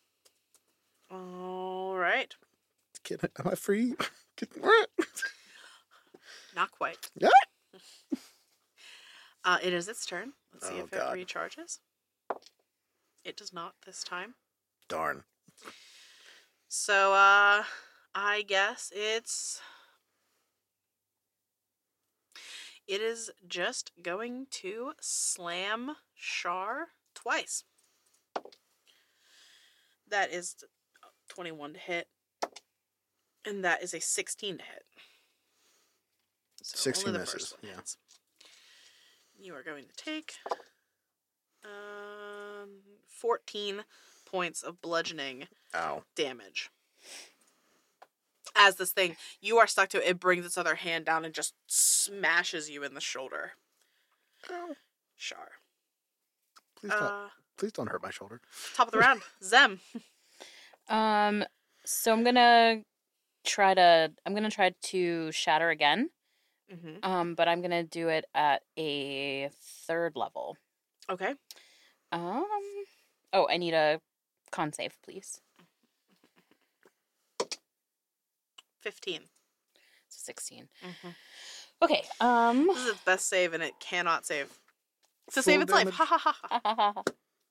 Speaker 1: All right.
Speaker 3: Can, am I free?
Speaker 1: Not quite.
Speaker 3: Yeah.
Speaker 1: Uh, it is its turn. Let's see
Speaker 3: Oh,
Speaker 1: if
Speaker 3: God.
Speaker 1: it recharges. It does not this time.
Speaker 3: Darn.
Speaker 1: So, uh, I guess it's... It is just going to slam Shar twice. That is twenty-one to hit. And that is a sixteen to hit. So
Speaker 3: sixteen
Speaker 1: only the
Speaker 3: misses,
Speaker 1: first one
Speaker 3: yeah.
Speaker 1: hits. You are going to take um, fourteen points of bludgeoning
Speaker 3: Ow.
Speaker 1: damage. As this thing, you are stuck to it, it brings its other hand down and just smashes you in the shoulder.
Speaker 3: Ow.
Speaker 1: Shar.
Speaker 3: Please don't,
Speaker 1: Uh,
Speaker 3: please don't hurt my shoulder.
Speaker 1: top of the round. Zem.
Speaker 2: Um, so I'm gonna try to I'm gonna try to shatter again.
Speaker 1: Mm-hmm.
Speaker 2: Um, but I'm gonna do it at a third level.
Speaker 1: Okay.
Speaker 2: Um, oh, I need a con save, please.
Speaker 1: fifteen.
Speaker 2: It's sixteen.
Speaker 1: Mm-hmm.
Speaker 2: Okay. Um.
Speaker 1: This is its best save, and it cannot save. To
Speaker 3: Full
Speaker 1: save its
Speaker 3: damage.
Speaker 1: life. Ha ha ha ha.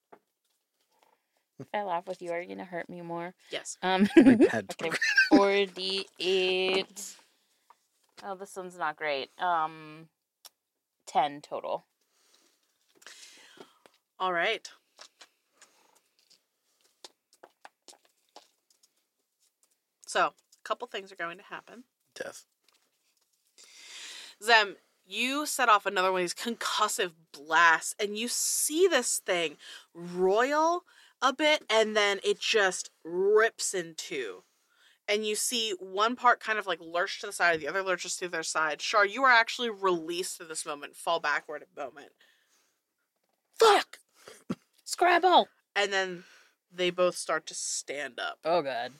Speaker 2: If I laugh with you, are you gonna hurt me more?
Speaker 1: Yes.
Speaker 2: Um.
Speaker 3: Repent.
Speaker 2: Okay. Four d eight. Oh, this one's not great. Um. Ten total.
Speaker 1: All right. So, a couple things are going to happen.
Speaker 3: Death.
Speaker 1: Zem, you set off another one of these concussive blasts, and you see this thing roil a bit, and then it just rips in two. And you see one part kind of like lurch to the side, the other lurches to their side. Shar, you are actually released in this moment, fall backward a moment.
Speaker 2: Fuck! Scrabble!
Speaker 1: And then they both start to stand up.
Speaker 2: Oh, God.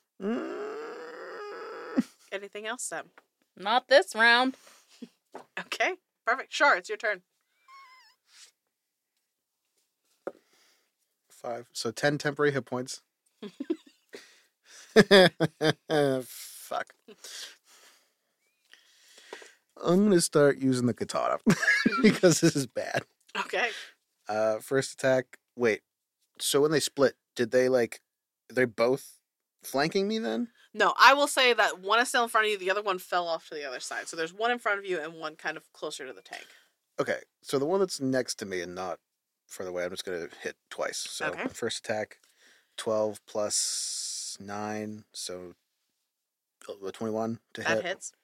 Speaker 3: Mm.
Speaker 1: Anything else, Zem?
Speaker 2: Not this round.
Speaker 1: Okay, perfect. Shar, it's your turn.
Speaker 3: Five. So ten temporary hit points. Fuck. I'm gonna start using the katana because this is bad.
Speaker 1: Okay.
Speaker 3: Uh, first attack. Wait. So when they split, did they like? They're both flanking me then?
Speaker 1: No, I will say that one is still in front of you, the other one fell off to the other side. So there's one in front of you and one kind of closer to the tank.
Speaker 3: Okay. So the one that's next to me and not further away, I'm just gonna hit twice. So
Speaker 1: Okay.
Speaker 3: first attack, twelve plus nine, so uh, twenty-one to
Speaker 1: That
Speaker 3: hit.
Speaker 1: hits.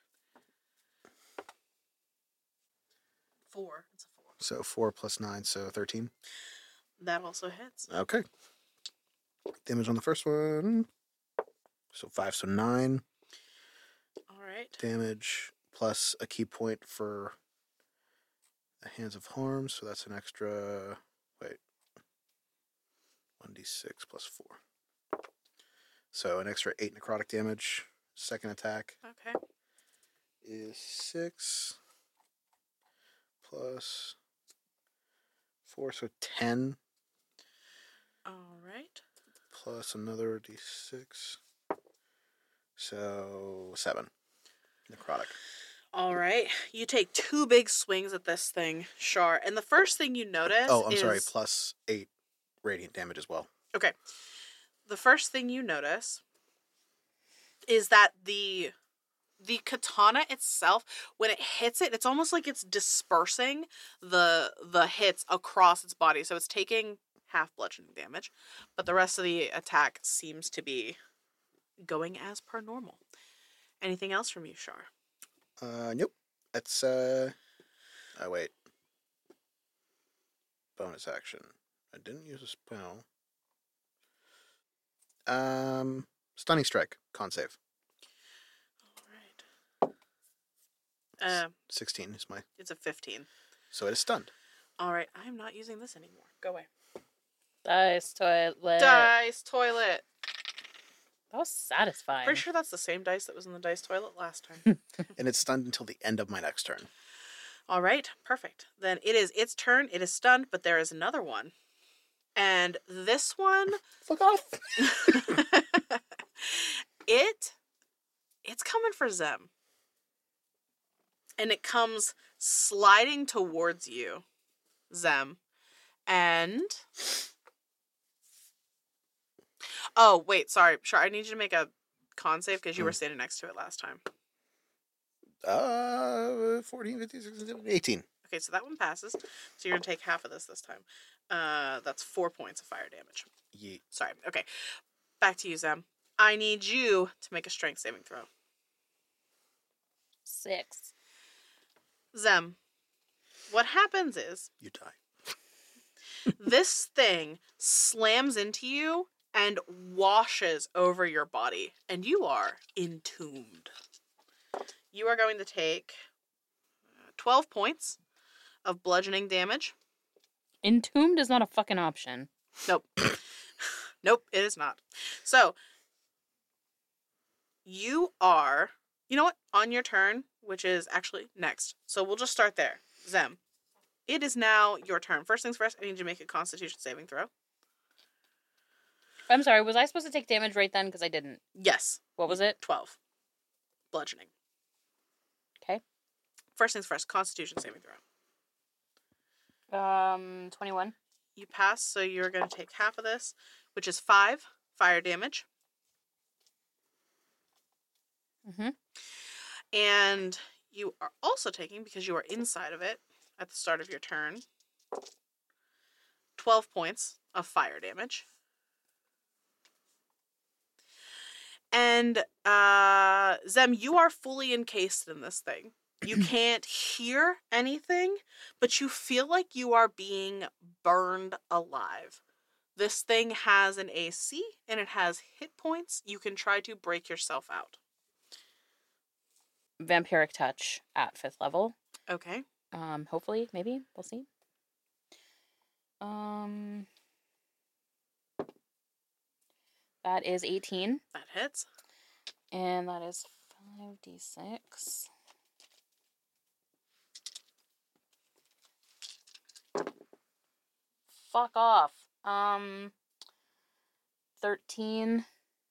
Speaker 1: Four. It's a four.
Speaker 3: So four plus nine, so thirteen.
Speaker 1: That also hits.
Speaker 3: Okay. Damage on the first one. So five, so nine
Speaker 1: All right.
Speaker 3: damage plus a key point for the Hands of Harm. So that's an extra. Wait. one d six plus four. So an extra eight necrotic damage. Second attack
Speaker 1: Okay.
Speaker 3: is six plus four, so ten
Speaker 1: All right.
Speaker 3: plus another d six. So seven. Necrotic.
Speaker 1: All right. You take two big swings at this thing, Shar. And the first thing you notice
Speaker 3: Oh, I'm
Speaker 1: is...
Speaker 3: sorry. Plus eight radiant damage as well.
Speaker 1: Okay. The first thing you notice is that the the katana itself, when it hits it, it's almost like it's dispersing the the hits across its body. So it's taking half bludgeoning damage, but the rest of the attack seems to be going as per normal. Anything else from you, Shar?
Speaker 3: Uh, nope. That's, uh... Oh, wait. Bonus action. I didn't use a spell. Um, Stunning Strike. Con save.
Speaker 1: All right. Um,
Speaker 3: sixteen is my...
Speaker 1: it's a fifteen.
Speaker 3: So it is stunned.
Speaker 1: All right. I am not using this anymore. Go away.
Speaker 2: Dice toilet.
Speaker 1: Dice toilet.
Speaker 2: That was satisfying.
Speaker 1: Pretty sure that's the same dice that was in the dice toilet last time.
Speaker 3: And it's stunned until the end of my next turn.
Speaker 1: All right, perfect. Then it is its turn. It is stunned, but there is another one. And this one...
Speaker 3: Fuck off!
Speaker 1: it... It's coming for Zem. And it comes sliding towards you, Zem. And... Oh, wait, sorry. Sure, I need you to make a con save because you were standing next to it last time.
Speaker 3: Uh, fourteen, fifteen, sixteen, seventeen, eighteen.
Speaker 1: Okay, so that one passes. So you're going to take half of this this time. Uh, that's four points of fire damage.
Speaker 3: Yeet.
Speaker 1: Sorry. Okay. Back to you, Zem. I need you to make a strength saving throw.
Speaker 2: Six.
Speaker 1: Zem, what happens is
Speaker 3: You die.
Speaker 1: this thing slams into you and washes over your body, and you are entombed. You are going to take twelve points of bludgeoning damage.
Speaker 2: Entombed is not a fucking option.
Speaker 1: Nope. Nope, it is not. So, you are, you know what, on your turn, which is actually next. So we'll just start there. Zem, it is now your turn. First things first, I need you to make a Constitution saving throw.
Speaker 2: I'm sorry, was I supposed to take damage right then? Because I didn't.
Speaker 1: Yes.
Speaker 2: What was it?
Speaker 1: twelve. Bludgeoning.
Speaker 2: Okay.
Speaker 1: First things first, Constitution saving throw.
Speaker 2: Um, twenty-one.
Speaker 1: You pass, so you're going to take half of this, which is five fire damage.
Speaker 2: Mm-hmm.
Speaker 1: And you are also taking, because you are inside of it at the start of your turn, twelve points of fire damage. And, uh, Zem, you are fully encased in this thing. You can't hear anything, but you feel like you are being burned alive. This thing has an A C, and it has hit points. You can try to break yourself out.
Speaker 2: Vampiric touch at fifth level.
Speaker 1: Okay.
Speaker 2: Um, hopefully, maybe we'll see. Um, that is eighteen,
Speaker 1: That hits.
Speaker 2: and that is five d six. Fuck off. Um, thirteen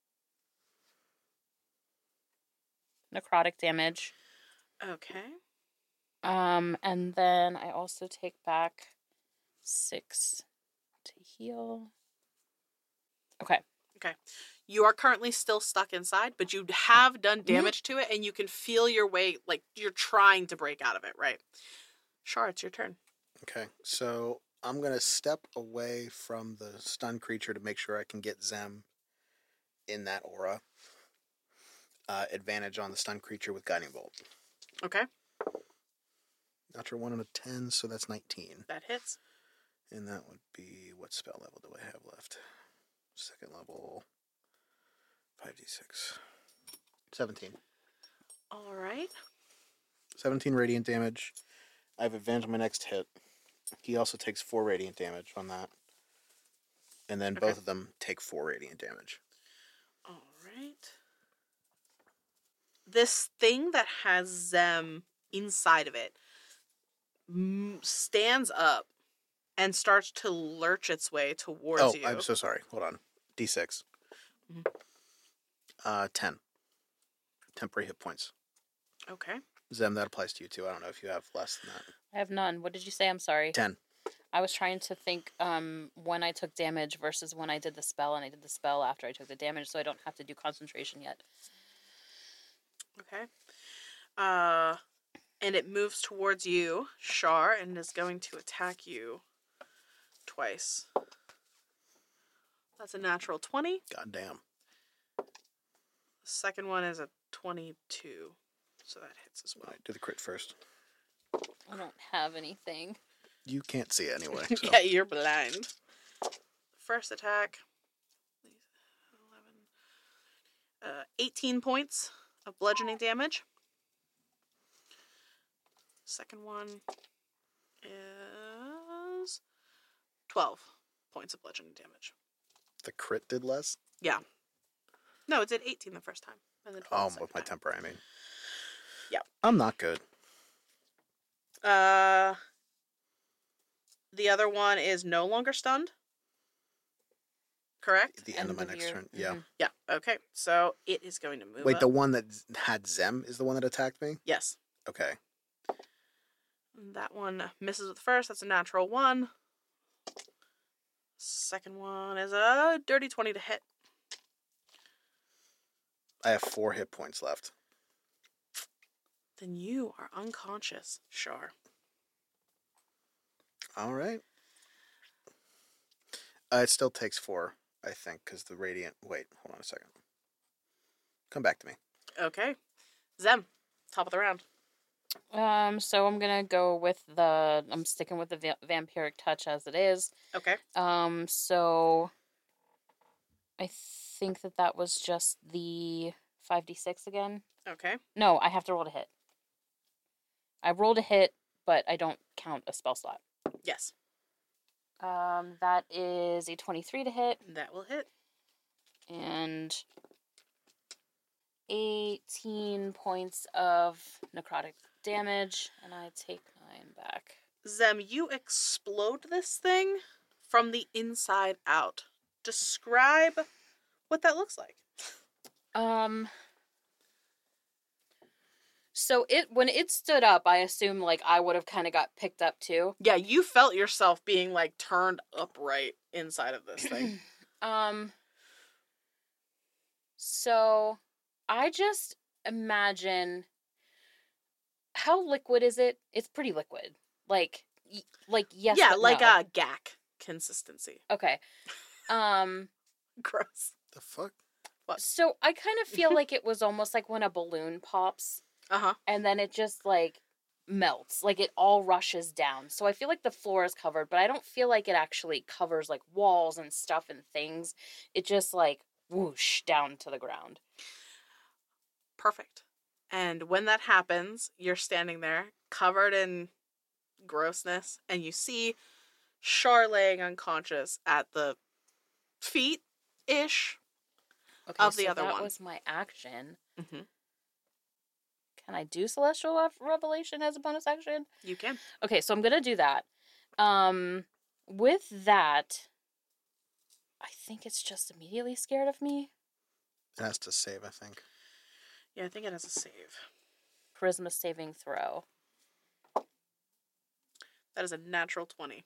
Speaker 2: necrotic damage.
Speaker 1: Okay.
Speaker 2: Um, and then I also take back six to heal. Okay.
Speaker 1: Okay. You are currently still stuck inside, but you have done damage to it, and you can feel your way, like, you're trying to break out of it, right? Char, it's your turn.
Speaker 3: Okay, so I'm going to step away from the stunned creature to make sure I can get Zem in that aura. Uh, advantage on the stunned creature with Guiding Bolt.
Speaker 1: Okay.
Speaker 3: Natural one out of ten, so that's nineteen.
Speaker 1: That hits.
Speaker 3: And that would be, what spell level do I have left? Second level, five d six. seventeen.
Speaker 1: All right.
Speaker 3: seventeen radiant damage. I have advantage on my next hit. He also takes four radiant damage on that. And then
Speaker 1: Okay.
Speaker 3: both of them take four radiant damage.
Speaker 1: All right. This thing that has Zem inside of it m- stands up and starts to lurch its way towards
Speaker 3: Oh,
Speaker 1: you.
Speaker 3: I'm so sorry. Hold on. d six.
Speaker 1: Mhm.
Speaker 3: Uh, ten. temporary hit points.
Speaker 1: Okay.
Speaker 3: Zem, that applies to you too. I don't know if you have less than that.
Speaker 2: I have none. What did you say? I'm sorry.
Speaker 3: ten.
Speaker 2: I was trying to think um, when I took damage versus when I did the spell, and I did the spell after I took the damage, so I don't have to do concentration yet.
Speaker 1: Okay. Uh, and it moves towards you, Shar, and is going to attack you twice. That's a natural twenty.
Speaker 3: God damn.
Speaker 1: The second one is a twenty-two. So that hits as well.
Speaker 3: Right, do the crit first.
Speaker 2: I don't have anything.
Speaker 3: You can't see it anyway. So.
Speaker 1: Yeah, you're blind. First attack. eleven. Uh, eighteen points of bludgeoning damage. Second one is twelve points of bludgeoning damage.
Speaker 3: The crit did less?
Speaker 1: Yeah. No, it did eighteen the first time. And then twelve
Speaker 3: Oh,
Speaker 1: the second
Speaker 3: with my
Speaker 1: time.
Speaker 3: temper, I mean.
Speaker 1: Yeah.
Speaker 3: I'm not good.
Speaker 1: Uh, the other one is no longer stunned. Correct?
Speaker 3: At the end,
Speaker 2: End
Speaker 3: of my
Speaker 2: of
Speaker 3: next
Speaker 2: your-
Speaker 3: turn. Yeah.
Speaker 2: mhm.
Speaker 1: Yeah. Okay. So it is going to move
Speaker 3: Wait,
Speaker 1: up.
Speaker 3: the one that had Zem is the one that attacked me?
Speaker 1: Yes.
Speaker 3: Okay.
Speaker 1: That one misses with the first. That's a natural one. Second one is a dirty twenty to hit.
Speaker 3: I have four hit points left.
Speaker 1: Then you are unconscious, Shar.
Speaker 3: All right. Uh, it still takes four, I think, because the radiant... Wait, hold on a second. Come back to me.
Speaker 1: Okay. Zem, top of the round.
Speaker 2: Um, so I'm gonna go with the. I'm sticking with the va- vampiric touch as it is.
Speaker 1: Okay.
Speaker 2: Um, so I think that that was just the five d six again.
Speaker 1: Okay.
Speaker 2: No, I have to roll to hit. I rolled a hit, but I don't count a spell slot.
Speaker 1: Yes.
Speaker 2: Um, that is a twenty-three to hit
Speaker 1: That will hit.
Speaker 2: and eighteen points of necrotic damage, and I take nine back.
Speaker 1: Zem, you explode this thing from the inside out. Describe what that looks like.
Speaker 2: Um. So it when it stood up, I assume like I would have kind of got picked up too.
Speaker 1: Yeah, you felt yourself being like turned upright inside of this thing.
Speaker 2: um. So, I just imagine how liquid is it? It's pretty liquid. Like, y- like yes.
Speaker 1: yeah,
Speaker 2: but
Speaker 1: like
Speaker 2: no.
Speaker 1: a G A C consistency.
Speaker 2: Okay. Um.
Speaker 1: Gross.
Speaker 3: The fuck?
Speaker 2: So I kind of feel like it was almost like when a balloon pops
Speaker 1: Uh huh.
Speaker 2: and then it just like melts, like it all rushes down. So I feel like the floor is covered, but I don't feel like it actually covers like walls and stuff and things. It just like whoosh down to the ground.
Speaker 1: Perfect. And when that happens, you're standing there covered in grossness, and you see Shar laying unconscious at the feet ish.
Speaker 2: Okay,
Speaker 1: Of the
Speaker 2: so
Speaker 1: other
Speaker 2: that
Speaker 1: one.
Speaker 2: was my action.
Speaker 1: Mm-hmm.
Speaker 2: Can I do Celestial Rev- Revelation as a bonus action?
Speaker 1: You can.
Speaker 2: Okay, so I'm gonna do that. Um, with that, I think it's just immediately scared of me.
Speaker 3: It has to save, I think.
Speaker 1: Yeah, I think it has a save.
Speaker 2: Charisma saving throw.
Speaker 1: That is a natural twenty.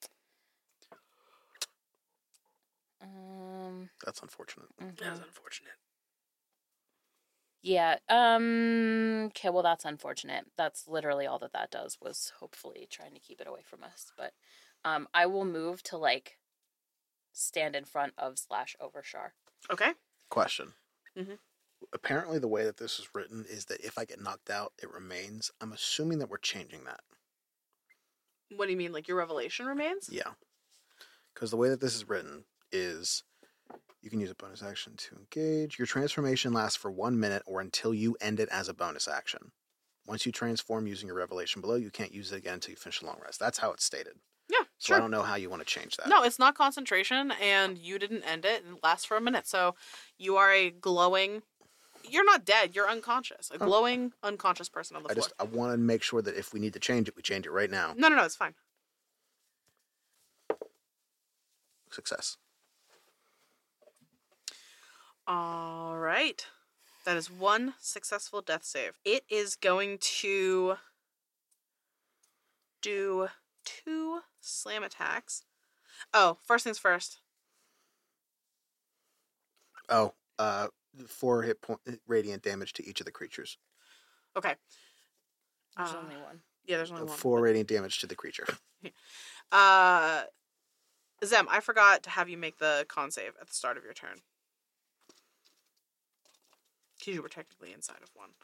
Speaker 2: Um,
Speaker 3: That's unfortunate.
Speaker 2: mhm.
Speaker 1: That is unfortunate.
Speaker 2: Yeah. Um. Okay. Well, that's unfortunate. That's literally all that that does was hopefully trying to keep it away from us. But, um, I will move to like stand in front of slash over Shar.
Speaker 1: Okay.
Speaker 3: Question.
Speaker 1: Mhm.
Speaker 3: Apparently, the way that this is written is that if I get knocked out, it remains. I'm assuming that we're changing that.
Speaker 1: What do you mean? Like your revelation remains?
Speaker 3: Yeah. Because the way that this is written is you can use a bonus action to engage. Your transformation lasts for one minute or until you end it as a bonus action. Once you transform using your revelation below, you can't use it again until you finish a long rest. That's how it's stated.
Speaker 1: Yeah,
Speaker 3: So
Speaker 1: sure.
Speaker 3: I don't know how you want to change that.
Speaker 1: No, it's not concentration, and you didn't end it, and it lasts for a minute. So you are a glowing. You're not dead. You're unconscious. A
Speaker 3: Oh.
Speaker 1: glowing, unconscious person on the
Speaker 3: I
Speaker 1: floor.
Speaker 3: just I want to make sure that if we need to change it, we change it right now.
Speaker 1: No, no, no. It's fine.
Speaker 3: Success.
Speaker 1: All right. That is one successful death save. It is going to do two slam attacks. Oh, first things first.
Speaker 3: Oh, uh, four hit point radiant damage to each of the creatures.
Speaker 1: Okay.
Speaker 2: There's
Speaker 1: Uh,
Speaker 2: only one.
Speaker 1: Yeah, there's only one.
Speaker 3: Four
Speaker 1: but-
Speaker 3: radiant damage to the creature.
Speaker 1: Uh, Zem, I forgot to have you make the con save at the start of your turn. Because you were technically inside of one.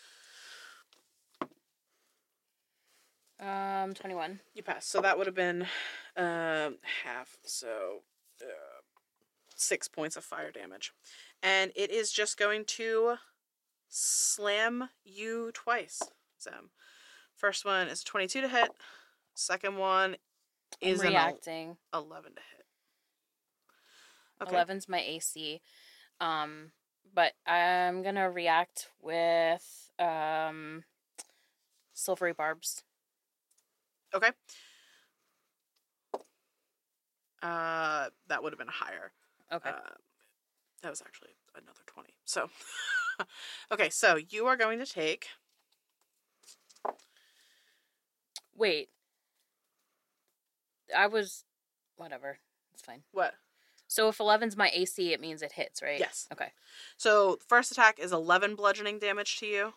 Speaker 2: Um, twenty-one.
Speaker 1: You passed. So that would have been um, half. So uh, six points of fire damage. And it is just going to slam you twice, Zem. First one is twenty-two to hit. Second one is
Speaker 2: I'm
Speaker 1: an
Speaker 2: reacting.
Speaker 1: el- eleven to hit. Okay.
Speaker 2: eleven's my A C. Um, but I'm gonna react with um, silvery barbs.
Speaker 1: Okay. Uh, that would have been higher.
Speaker 2: Okay.
Speaker 1: Uh, that was actually another twenty. So, okay, so you are going to take.
Speaker 2: Wait. I was, whatever. It's fine.
Speaker 1: What?
Speaker 2: So if eleven's my A C, it means it hits, right?
Speaker 1: Yes.
Speaker 2: Okay.
Speaker 1: So, first attack is eleven bludgeoning damage to you.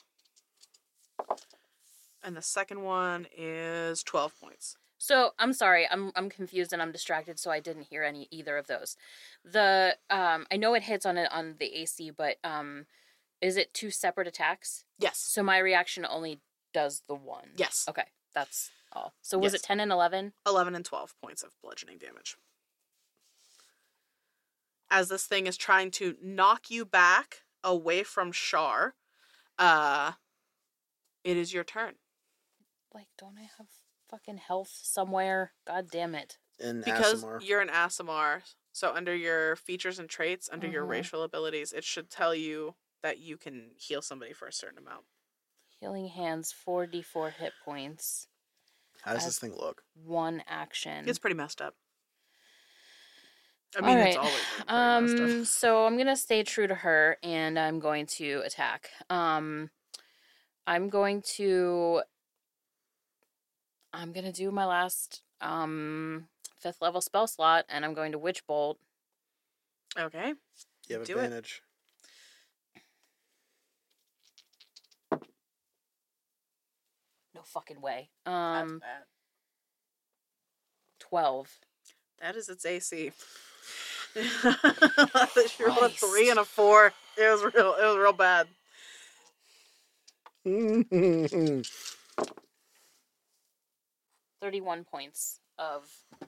Speaker 1: And the second one is twelve points.
Speaker 2: So I'm sorry, I'm I'm confused and I'm distracted, so I didn't hear any either of those. The um I know it hits on it on the A C, but um is it two separate attacks?
Speaker 1: Yes.
Speaker 2: So my reaction only does the one.
Speaker 1: Yes.
Speaker 2: Okay, that's all. So was
Speaker 1: Yes.
Speaker 2: it ten and eleven?
Speaker 1: eleven and twelve points of bludgeoning damage. As this thing is trying to knock you back away from Shar, uh, it is your turn.
Speaker 2: Like, don't I have fucking health somewhere? God damn it.
Speaker 3: In
Speaker 1: Because
Speaker 3: Aasimar.
Speaker 1: you're an Aasimar, so under your features and traits, under your
Speaker 2: Mhm.
Speaker 1: racial abilities, it should tell you that you can heal somebody for a certain amount.
Speaker 2: Healing hands, four d four hit points,
Speaker 3: How does
Speaker 2: as-
Speaker 3: this thing look?
Speaker 2: one action.
Speaker 1: It's pretty messed up. I
Speaker 2: All
Speaker 1: mean, it's
Speaker 2: right.
Speaker 1: always been pretty messed
Speaker 2: Um,
Speaker 1: up.
Speaker 2: so I'm gonna stay true to her, and I'm going to attack. Um, I'm going to. I'm gonna do my last um fifth level spell slot, and I'm going to Witch Bolt.
Speaker 1: Okay.
Speaker 3: You have
Speaker 1: Do it.
Speaker 3: advantage.
Speaker 2: No fucking way.
Speaker 1: That's
Speaker 2: Um,
Speaker 1: bad.
Speaker 2: twelve.
Speaker 1: That is its A C. She rolled a three
Speaker 2: Christ.
Speaker 1: and a four. It was real. It was real bad.
Speaker 2: Thirty-one points of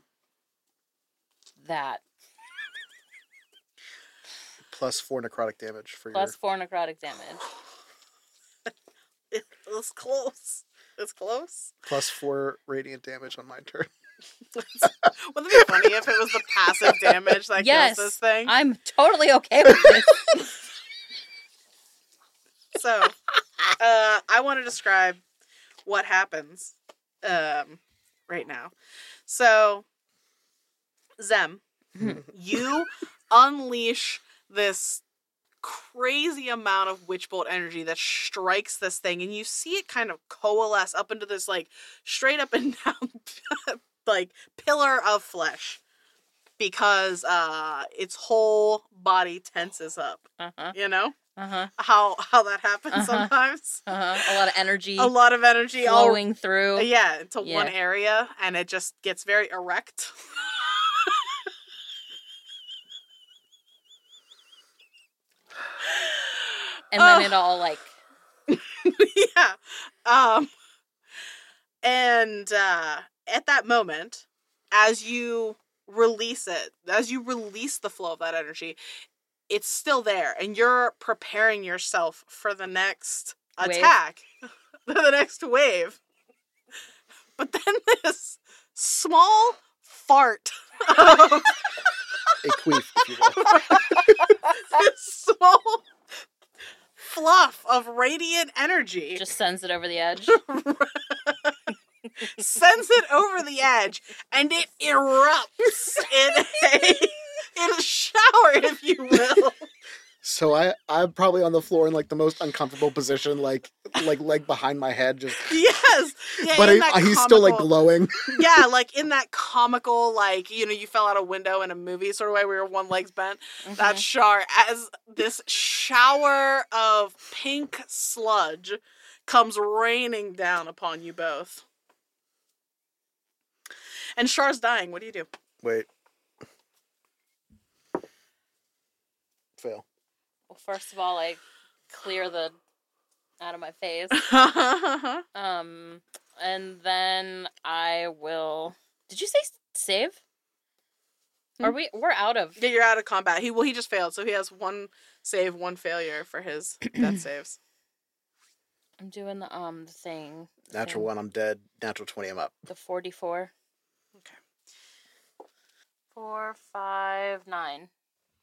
Speaker 2: that.
Speaker 3: Plus four necrotic damage for
Speaker 2: Plus four necrotic damage.
Speaker 1: It was close. It's close.
Speaker 3: your plus four radiant damage on my turn.
Speaker 1: Wouldn't it be funny if it was the passive damage that
Speaker 2: Yes,
Speaker 1: kills this thing?
Speaker 2: I'm totally okay with this.
Speaker 1: So, uh, I want to describe what happens um, right now. So, Zem, you unleash this crazy amount of witch bolt energy that strikes this thing, and you see it kind of coalesce up into this like straight up and down like pillar of flesh because uh its whole body tenses up.
Speaker 2: Uh-huh.
Speaker 1: You know
Speaker 2: Uh-huh.
Speaker 1: how how that happens
Speaker 2: Uh-huh.
Speaker 1: sometimes.
Speaker 2: Uh-huh. A lot of energy
Speaker 1: A lot of energy all
Speaker 2: flowing through.
Speaker 1: yeah into
Speaker 2: Yeah.
Speaker 1: one area, and it just gets very erect.
Speaker 2: And then
Speaker 1: Ugh.
Speaker 2: it all like
Speaker 1: Yeah. Um and uh at that moment, as you release it, as you release the flow of that energy, it's still there, and you're preparing yourself for the next
Speaker 2: Wave.
Speaker 1: attack. The next wave. But then this small fart of
Speaker 3: A queef, if you will.
Speaker 1: this small fluff of radiant energy
Speaker 2: just sends it over the edge.
Speaker 1: sends it over the edge, and it erupts in a in a shower, if you will.
Speaker 3: So I, I'm probably on the floor in like the most uncomfortable position, like like leg behind my head, just.
Speaker 1: Yes. Yeah,
Speaker 3: But
Speaker 1: in
Speaker 3: I,
Speaker 1: that
Speaker 3: he's still like
Speaker 1: comical-
Speaker 3: glowing.
Speaker 1: Yeah, like in that comical, like, you know, you fell out a window in a movie sort of way where your one leg's bent.
Speaker 2: Mhm.
Speaker 1: That Char, as this shower of pink sludge comes raining down upon you both. And Char's dying. What do you do?
Speaker 3: Wait. Fail.
Speaker 2: Well, first of all, I clear the out of my face. Um, and then I will. Did you say s- save? Are
Speaker 1: Hmm.
Speaker 2: we? We're out of.
Speaker 1: Yeah, you're out of combat. He well, he just failed, so he has one save, one failure for his death saves.
Speaker 2: I'm doing the um the thing. the
Speaker 3: Natural
Speaker 2: thing,
Speaker 3: one, I'm dead. Natural twenty, I'm up.
Speaker 2: The forty-four.
Speaker 1: Okay.
Speaker 2: Four, five, nine.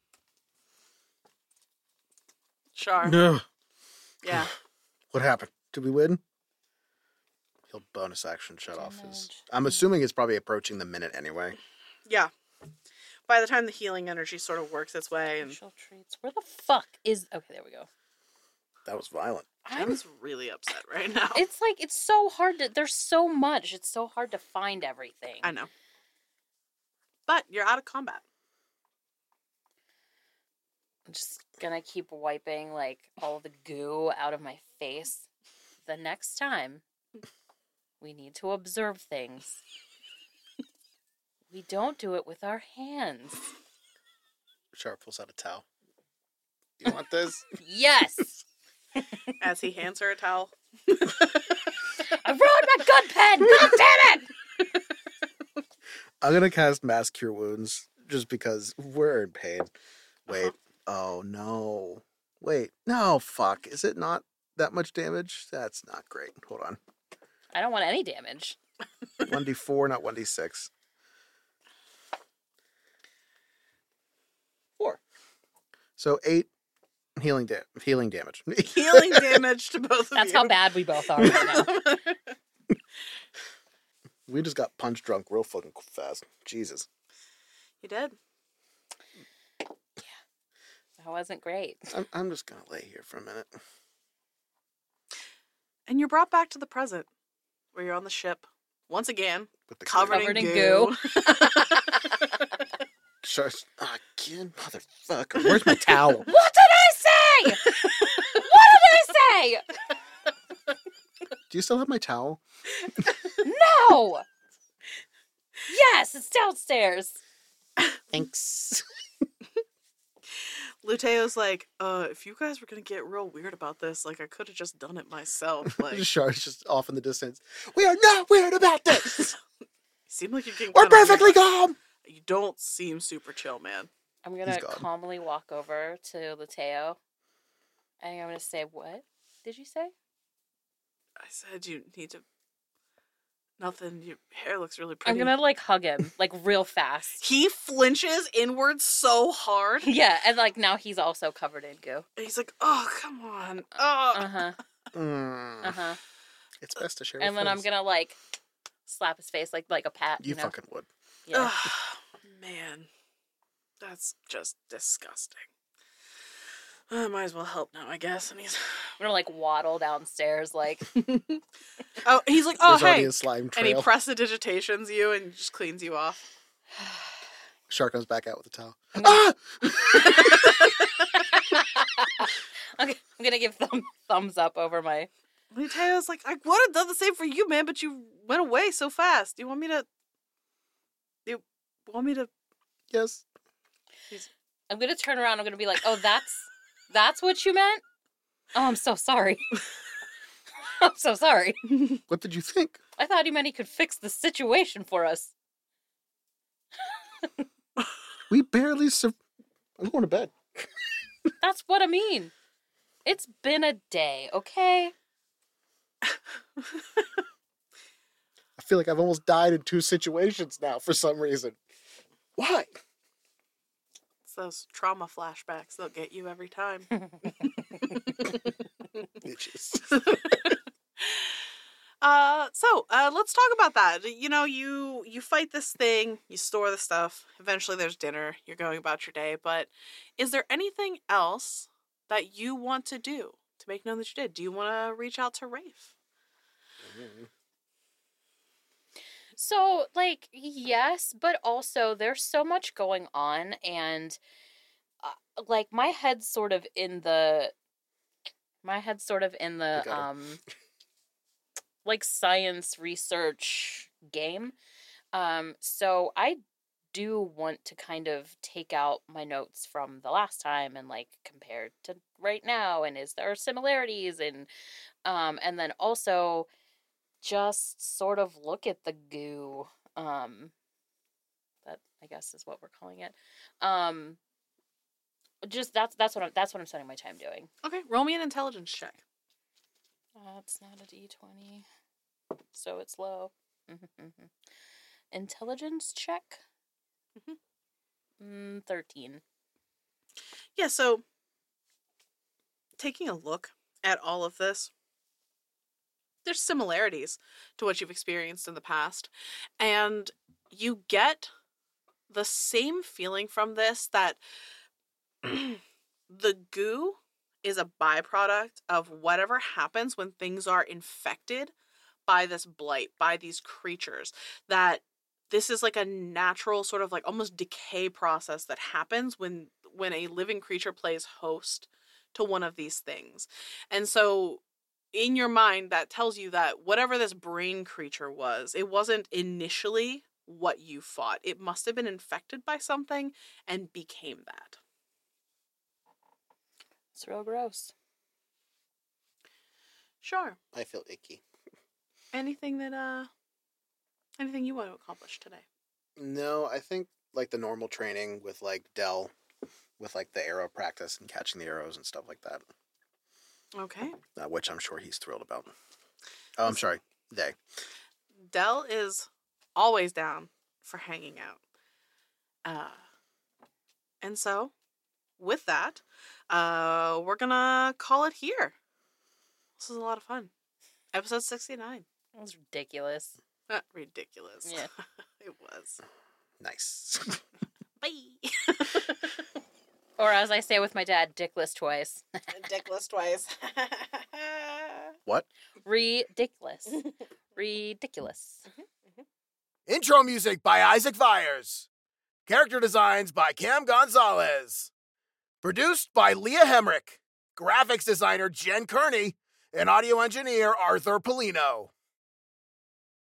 Speaker 1: Char.
Speaker 3: No.
Speaker 1: Yeah.
Speaker 3: What happened? Did we win? He'll bonus action shut off his.
Speaker 2: Damage.
Speaker 3: I'm assuming it's probably approaching the minute anyway.
Speaker 1: Yeah. By the time the healing energy sort of works its way, and
Speaker 2: Special treats. Where the fuck is? Okay, there we go.
Speaker 3: That was violent.
Speaker 1: I'm just really upset right now.
Speaker 2: It's like it's so hard to. There's so much. It's so hard to find everything.
Speaker 1: I know. But you're out of combat.
Speaker 2: I'm just gonna keep wiping like all the goo out of my face. The next time we need to observe things, we don't do it with our hands.
Speaker 3: Sharp pulls out a towel. You want this?
Speaker 2: Yes!
Speaker 1: As he hands her a towel.
Speaker 2: I ruined my gun pen! God damn it!
Speaker 3: I'm gonna cast Mass Cure Wounds just because we're in pain. Wait. Oh no. Wait. No, fuck. Is it not that much damage? That's not great. Hold on.
Speaker 2: I don't want any damage.
Speaker 3: one d four, not one d six. Four. So eight healing da- healing damage.
Speaker 1: Healing damage to both of
Speaker 2: That's
Speaker 1: you.
Speaker 2: how bad we both are right now.
Speaker 3: We just got punch drunk real fucking fast. Jesus.
Speaker 1: You did.
Speaker 2: That wasn't great.
Speaker 3: I'm, I'm just gonna lay here for a minute.
Speaker 1: And you're brought back to the present, where you're on the ship, once again,
Speaker 3: With the
Speaker 1: covered,
Speaker 2: Covered
Speaker 1: in
Speaker 2: in
Speaker 1: goo.
Speaker 3: Sharks again, motherfucker. Where's my towel?
Speaker 2: What did I say? What did I say?
Speaker 3: Do you still have my towel?
Speaker 2: No! Yes, it's downstairs.
Speaker 3: Thanks.
Speaker 1: Luteo's like, uh, if you guys were gonna get real weird about this, like, I could have just done it myself. Like, you
Speaker 3: Shark's just off in the distance. We are not weird about this.
Speaker 1: seem like you're getting
Speaker 3: We're
Speaker 1: kinda weird.
Speaker 3: perfectly calm.
Speaker 1: You don't seem super chill, man.
Speaker 2: I'm gonna
Speaker 3: He's gone.
Speaker 2: calmly walk over to Lateo. And I'm gonna say, what did you say?
Speaker 1: I said you need to. Nothing. Your hair looks really pretty.
Speaker 2: I'm gonna like hug him, like real fast.
Speaker 1: He flinches inward so hard.
Speaker 2: Yeah, and like now he's also covered in goo.
Speaker 1: And he's like, oh, come on. Oh.
Speaker 2: Uh huh.
Speaker 3: Mm.
Speaker 2: Uh huh.
Speaker 3: It's best to share.
Speaker 2: And
Speaker 3: with
Speaker 2: then I'm
Speaker 3: friends.
Speaker 2: gonna like slap his face like like a pat.
Speaker 3: You
Speaker 2: You, know?
Speaker 3: fucking would.
Speaker 2: Yeah.
Speaker 1: Ugh, man, that's just disgusting. I might as well help now, I guess. And he's,
Speaker 2: I'm gonna like waddle downstairs like.
Speaker 1: oh, he's like, oh,
Speaker 3: There's already
Speaker 1: hey,
Speaker 3: a slime
Speaker 1: and he
Speaker 3: trail.
Speaker 1: prestidigitations you and just cleans you off.
Speaker 3: Shark comes back out with a towel.
Speaker 2: I'm
Speaker 3: Ah!
Speaker 2: I'm I'm gonna give thumb, thumbs up over my.
Speaker 1: Luteo's like, I would have done the same for you, man, but you went away so fast. Do you want me to? You want me to?
Speaker 3: Yes.
Speaker 2: I'm gonna turn around. I'm gonna be like, oh, that's that's what you meant. Oh, I'm so sorry. I'm so sorry.
Speaker 3: What did you think?
Speaker 2: I thought he meant he could fix the situation for us.
Speaker 3: We barely sur- I'm going to bed.
Speaker 2: That's what I mean. It's been a day, okay?
Speaker 3: I feel like I've almost died in two situations now for some reason. Why?
Speaker 1: It's those trauma flashbacks. They'll get you every time.
Speaker 3: Bitches.
Speaker 1: Uh, so uh, let's talk about that. You know, you you fight this thing, you store the stuff. Eventually, there's dinner. You're going about your day. But is there anything else that you want to do to make known that you did? Do you want to reach out to Rafe?
Speaker 3: Mm-hmm.
Speaker 2: So, like, yes, but also there's so much going on, and uh, like my head's sort of in the my head's sort of in the
Speaker 3: The gutter.
Speaker 2: um like science research game. Um so I do want to kind of take out my notes from the last time and like compare to right now, and is there similarities, and um and then also just sort of look at the goo. Um, that I guess is what we're calling it. Um, just that's that's what I'm, that's what I'm spending my time doing.
Speaker 1: Okay, roll me an intelligence check.
Speaker 2: That's not a D twenty, so it's low. Intelligence check. Mm, thirteen.
Speaker 1: Yeah, so taking a look at all of this, there's similarities to what you've experienced in the past, and you get the same feeling from this that the goo is a byproduct of whatever happens when things are infected by this blight, by these creatures, that this is like a natural sort of like almost decay process that happens when when a living creature plays host to one of these things. And so in your mind, that tells you that whatever this brain creature was, it wasn't initially what you fought. It must have been infected by something and became that.
Speaker 2: It's real gross.
Speaker 1: Sure.
Speaker 3: I feel icky.
Speaker 1: Anything that, uh, anything you want to accomplish today?
Speaker 3: No, I think like the normal training with like Dell, with like the arrow practice and catching the arrows and stuff like that.
Speaker 1: Okay.
Speaker 3: Uh, which I'm sure he's thrilled about. Oh, I'm sorry. They.
Speaker 1: Dell is always down for hanging out. Uh, and so, with that, uh, we're gonna call it here. This was a lot of fun. Episode sixty-nine.
Speaker 2: That was ridiculous.
Speaker 1: Not ridiculous.
Speaker 2: Yeah.
Speaker 1: It was.
Speaker 3: Nice.
Speaker 1: Bye.
Speaker 2: Or as I say with my dad, dickless twice.
Speaker 1: Dickless twice.
Speaker 3: What?
Speaker 2: Ridiculous. Ridiculous.
Speaker 4: Intro music by Isaac Vyers. Character designs by Cam Gonzalez. Produced by Leah Hemrick. Graphics designer Jen Kearney. And audio engineer Arthur Polino.